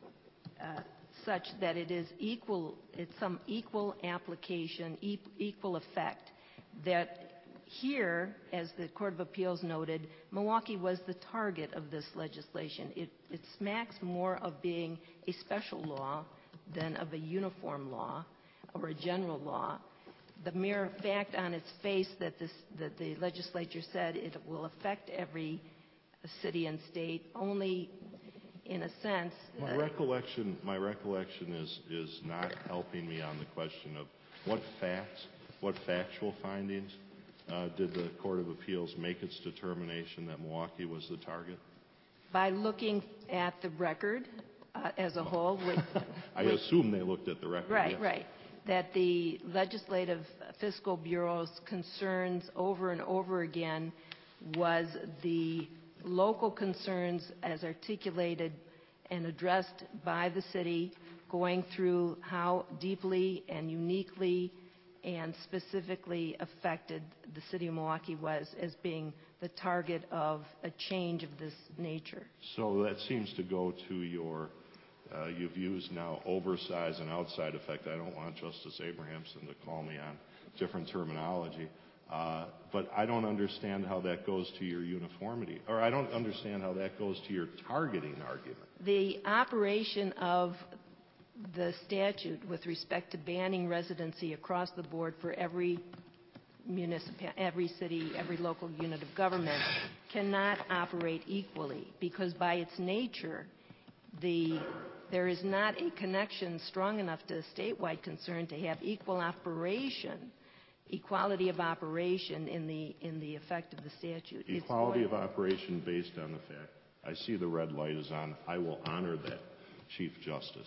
uh, such that it is equal, it's some equal application, e equal effect. That here, as the Court of Appeals noted, Milwaukee was the target of this legislation. It, it smacks more of being a special law than of a uniform law or a general law. The mere fact on its face that, this, that the legislature said it will affect every city and state only, in a sense... My uh, recollection, my recollection is, is not helping me on the question of what facts, what factual findings uh, did the Court of Appeals make its determination that Milwaukee was the target? By looking at the record uh, as a whole. With, I with, assume they looked at the record. Right, yes. right. That the Legislative Fiscal Bureau's concerns over and over again was the local concerns as articulated and addressed by the city, going through how deeply and uniquely and specifically affected the city of Milwaukee was as being the target of a change of this nature. So that seems to go to your, uh, you've used now oversize and outside effect. I don't want Justice Abrahamson to call me on different terminology. Uh, but I don't understand how that goes to your uniformity, or I don't understand how that goes to your targeting argument. The operation of the statute with respect to banning residency across the board for every municipal, every city, every local unit of government cannot operate equally, because by its nature, the, there is not a connection strong enough to a statewide concern to have equal operation. Equality of operation in the in the effect of the statute. Equality of operation based on the fact. I see the red light is on. I will honor that, Chief Justice.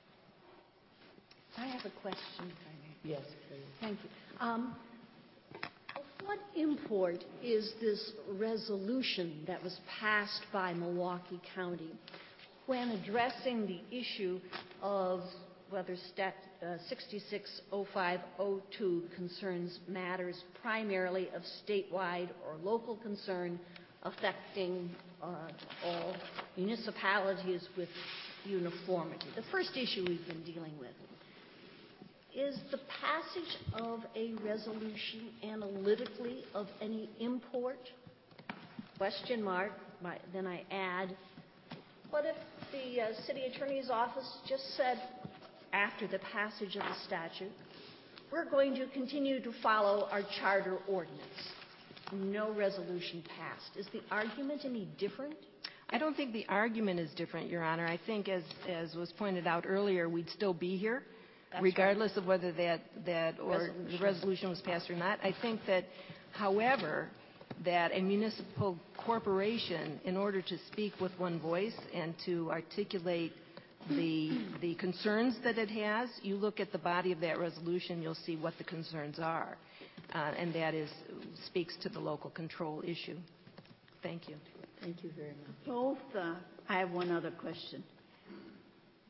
I have a question. Yes, please. Thank you. Um, what import is this resolution that was passed by Milwaukee County when addressing the issue of whether stat, uh, sixty-six oh five oh two concerns matters primarily of statewide or local concern affecting uh, all municipalities with uniformity? The first issue we've been dealing with. Is the passage of a resolution analytically of any import? Question mark. My, then I add, what if the uh, city attorney's office just said, after the passage of the statute, we're going to continue to follow our charter ordinance. No resolution passed. Is the argument any different? I don't think the argument is different, Your Honor. I think, as, as was pointed out earlier, we'd still be here, That's regardless right. of whether that, that or resolution. the resolution was passed or not. I think that, however, that a municipal corporation, in order to speak with one voice and to articulate the the concerns that it has, you look at the body of that resolution, you'll see what the concerns are, uh, and that is speaks to the local control issue. Thank you. Thank you very much. Both, uh, I have one other question.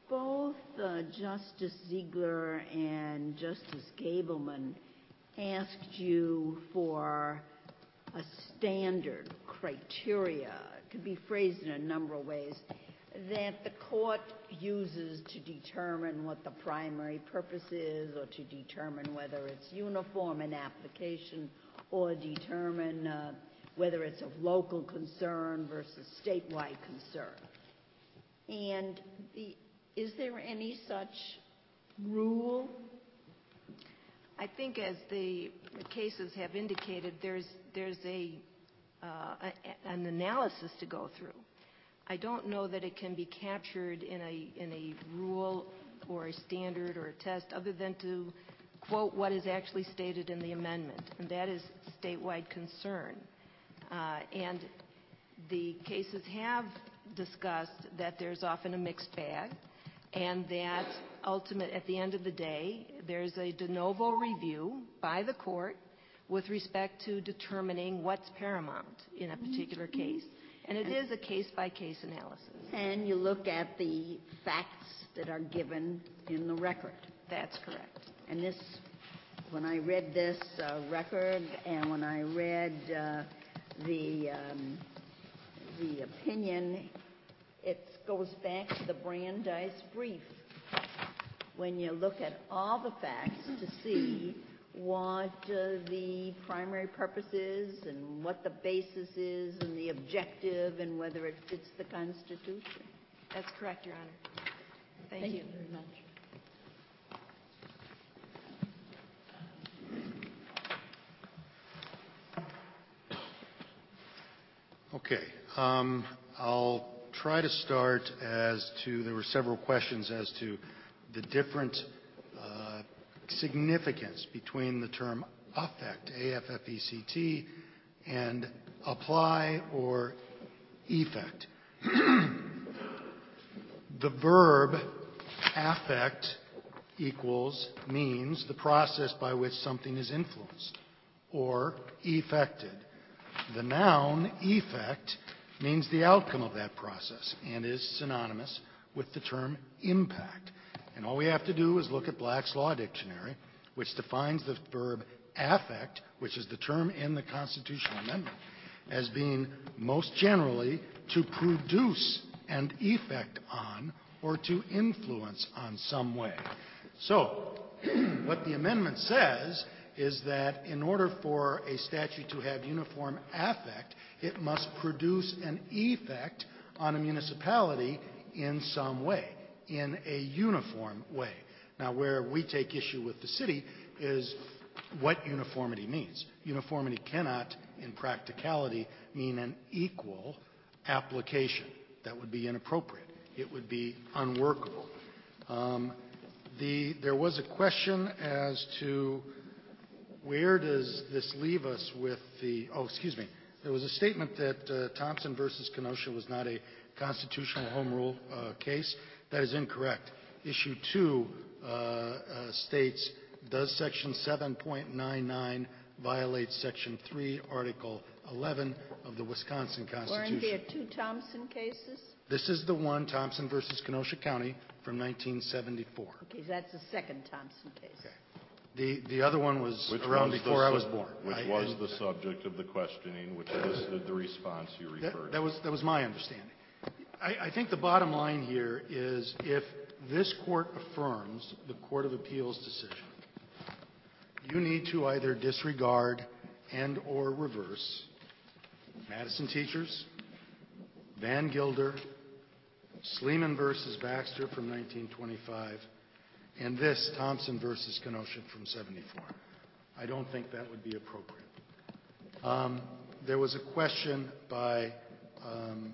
both uh, Justice Ziegler and Justice Gableman asked you for a standard criteria, it could be phrased in a number of ways, that the court uses to determine what the primary purpose is, or to determine whether it's uniform in application, or determine uh, whether it's of local concern versus statewide concern. And the, is there any such rule? I think, as the cases have indicated, there's there's a, uh, a an analysis to go through. I don't know that it can be captured in a in a rule or a standard or a test, other than to quote what is actually stated in the amendment, and that is statewide concern. Uh, and the cases have discussed that there's often a mixed bag, and that ultimate, at the end of the day, there's a de novo review by the court with respect to determining what's paramount in a particular case. And it is a case-by-case analysis. And you look at the facts that are given in the record. That's correct. And this, when I read this uh, record, and when I read uh, the um, the opinion, it goes back to the Brandeis brief. When you look at all the facts to see what uh, the primary purpose is and what the basis is and the objective and whether it fits the Constitution. That's correct, Your Honor. Thank, Thank you. you very much. Okay. Um, I'll try to start as to, there were several questions as to the different uh, significance between the term affect, A F F E C T, and apply or effect. The verb affect equals, means the process by which something is influenced or effected. The noun effect means the outcome of that process and is synonymous with the term impact. And all we have to do is look at Black's Law Dictionary, which defines the verb affect, which is the term in the Constitutional Amendment, as being most generally to produce an effect on or to influence on some way. So, what the amendment says is that in order for a statute to have uniform affect, it must produce an effect on a municipality in some way, in a uniform way. Now, where we take issue with the city is what uniformity means. Uniformity cannot, in practicality, mean an equal application. That would be inappropriate. It would be unworkable. Um, the, there was a question as to where does this leave us with the, oh, excuse me. There was a statement that uh, Thompson versus Kenosha was not a constitutional home rule uh, case. That is incorrect. Issue two uh, uh, states, does Section seven point nine nine violate Section three, Article eleven of the Wisconsin Constitution? Weren't there two Thompson cases? This is the one, Thompson versus Kenosha County, from nineteen seventy-four. Okay, that's the second Thompson case. Okay. The, the other one was Which around was before the I was sub- born. Which I, was the subject of the questioning, which elicited the response you that, referred that to. was, that was my understanding. I, I think the bottom line here is if this court affirms the Court of Appeals decision, you need to either disregard and or reverse Madison Teachers, Van Gilder, Sleeman versus Baxter from nineteen twenty-five, and this, Thompson versus Kenosha from seventy-four. I don't think that would be appropriate. Um, there was a question by um,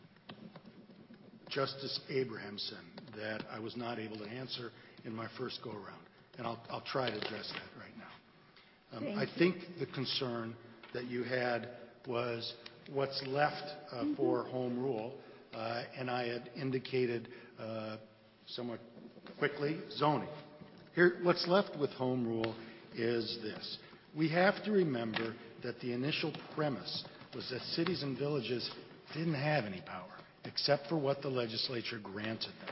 Justice Abrahamson that I was not able to answer in my first go-around, and I'll, I'll try to address that right now. Um, I think the concern that you had was what's left uh, mm-hmm. for home rule, uh, and I had indicated uh, somewhat quickly, zoning. Here, what's left with home rule is this. We have to remember that the initial premise was that cities and villages didn't have any power, except for what the legislature granted them.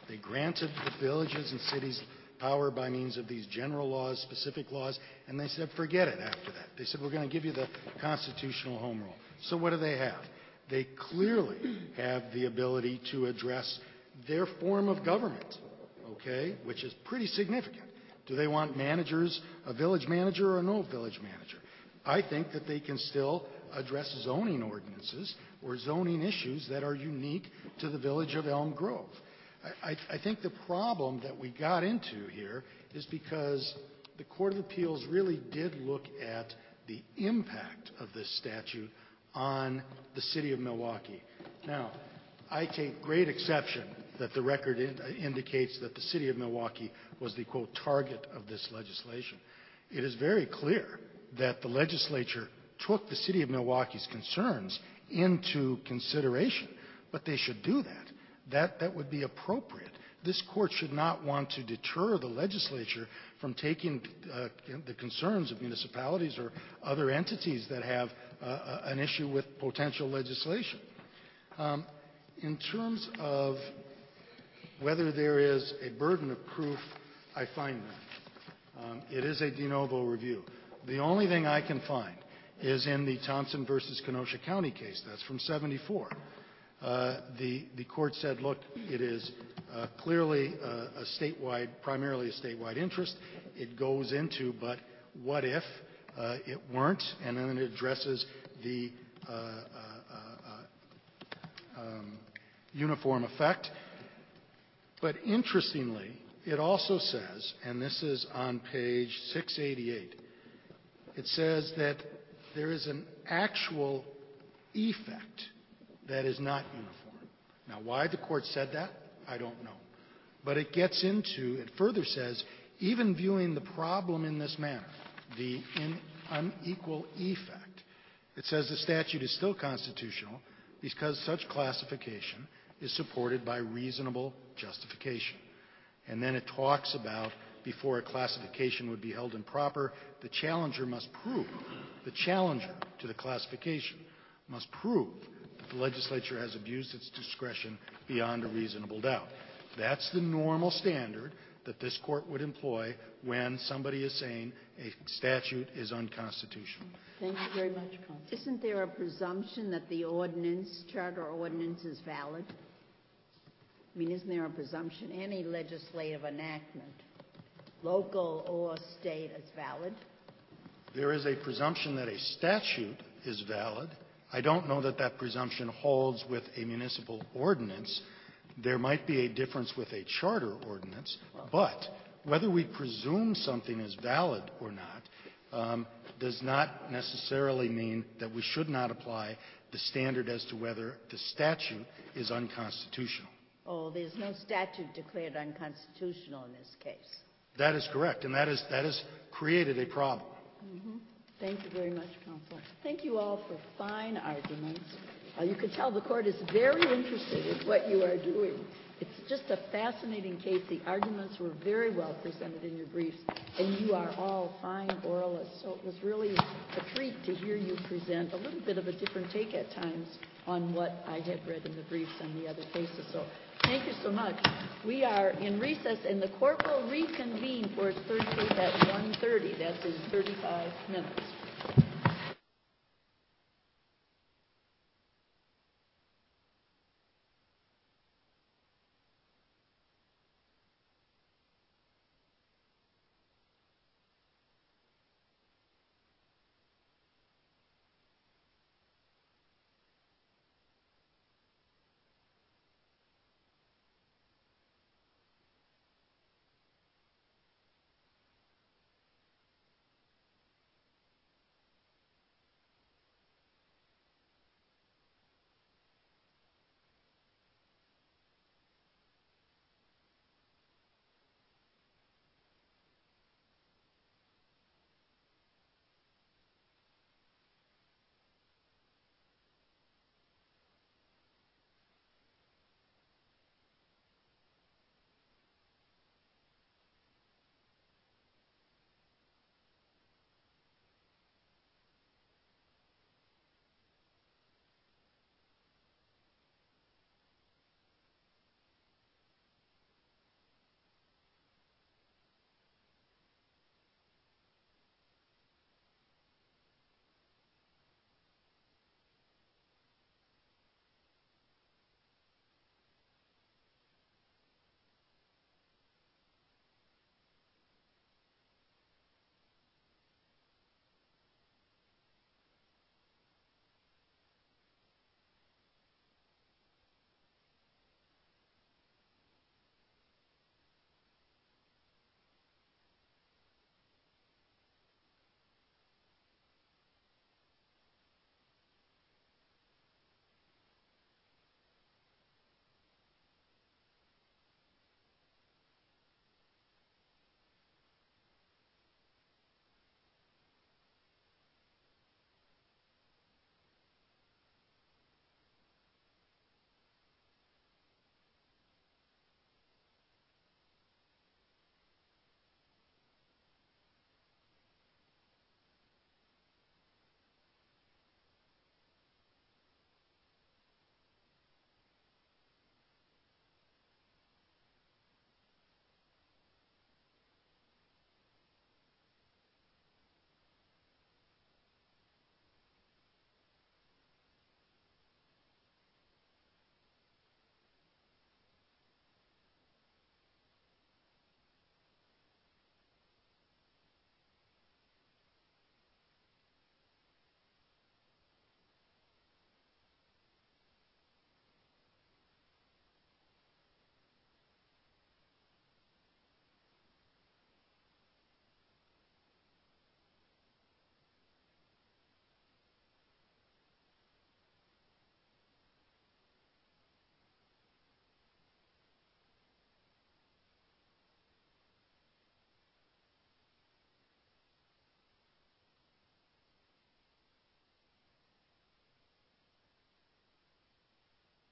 They granted the villages and cities power by means of these general laws, specific laws, and they said, forget it after that. They said, we're going to give you the constitutional home rule. So what do they have? They clearly have the ability to address their form of government, okay, which is pretty significant. Do they want managers, a village manager or no village manager? I think that they can still address zoning ordinances or zoning issues that are unique to the village of Elm Grove. I, I, I think the problem that we got into here is because the Court of Appeals really did look at the impact of this statute on the city of Milwaukee. Now, I take great exception that the record in, uh, indicates that the city of Milwaukee was the, quote, target of this legislation. It is very clear that the legislature took the city of Milwaukee's concerns into consideration, but they should do that. That, that would be appropriate. This court should not want to deter the legislature from taking uh, the concerns of municipalities or other entities that have uh, an issue with potential legislation. Um, in terms of whether there is a burden of proof, I find none. Um, it is a de novo review. The only thing I can find is in the Thompson versus Kenosha County case. That's from seventy-four. Uh, the, the court said, look, it is uh, clearly uh, a statewide, primarily a statewide interest. It goes into, but what if uh, it weren't? And then it addresses the uh, uh, uh, um, uniform effect. But interestingly, it also says, and this is on page six eighty-eight, it says that there is an actual effect that is not uniform. Now, why the court said that, I don't know. But it gets into, it further says, even viewing the problem in this manner, the in unequal effect, it says the statute is still constitutional because such classification is supported by reasonable justification. And then it talks about before a classification would be held improper, the challenger must prove, the challenger to the classification must prove that the legislature has abused its discretion beyond a reasonable doubt. That's the normal standard that this court would employ when somebody is saying a statute is unconstitutional. Thank you very much, Counsel. Isn't there a presumption that the ordinance, charter ordinance, is valid? I mean, isn't there a presumption any legislative enactment, local or state, is valid? There is a presumption that a statute is valid. I don't know that that presumption holds with a municipal ordinance. There might be a difference with a charter ordinance, but whether we presume something is valid or not um, does not necessarily mean that we should not apply the standard as to whether the statute is unconstitutional. Oh, there's no statute declared unconstitutional in this case. That is correct, and that is that has created a problem. Mm-hmm. Thank you very much, Counsel. Thank you all for fine arguments. Uh, you can tell the court is very interested in what you are doing. It's just a fascinating case. The arguments were very well presented in your briefs, and you are all fine oralists. So it was really a treat to hear you present a little bit of a different take at times on what I had read in the briefs and the other cases. So thank you so much. We are in recess, and the court will reconvene for its third case at one thirty. That's in thirty-five minutes.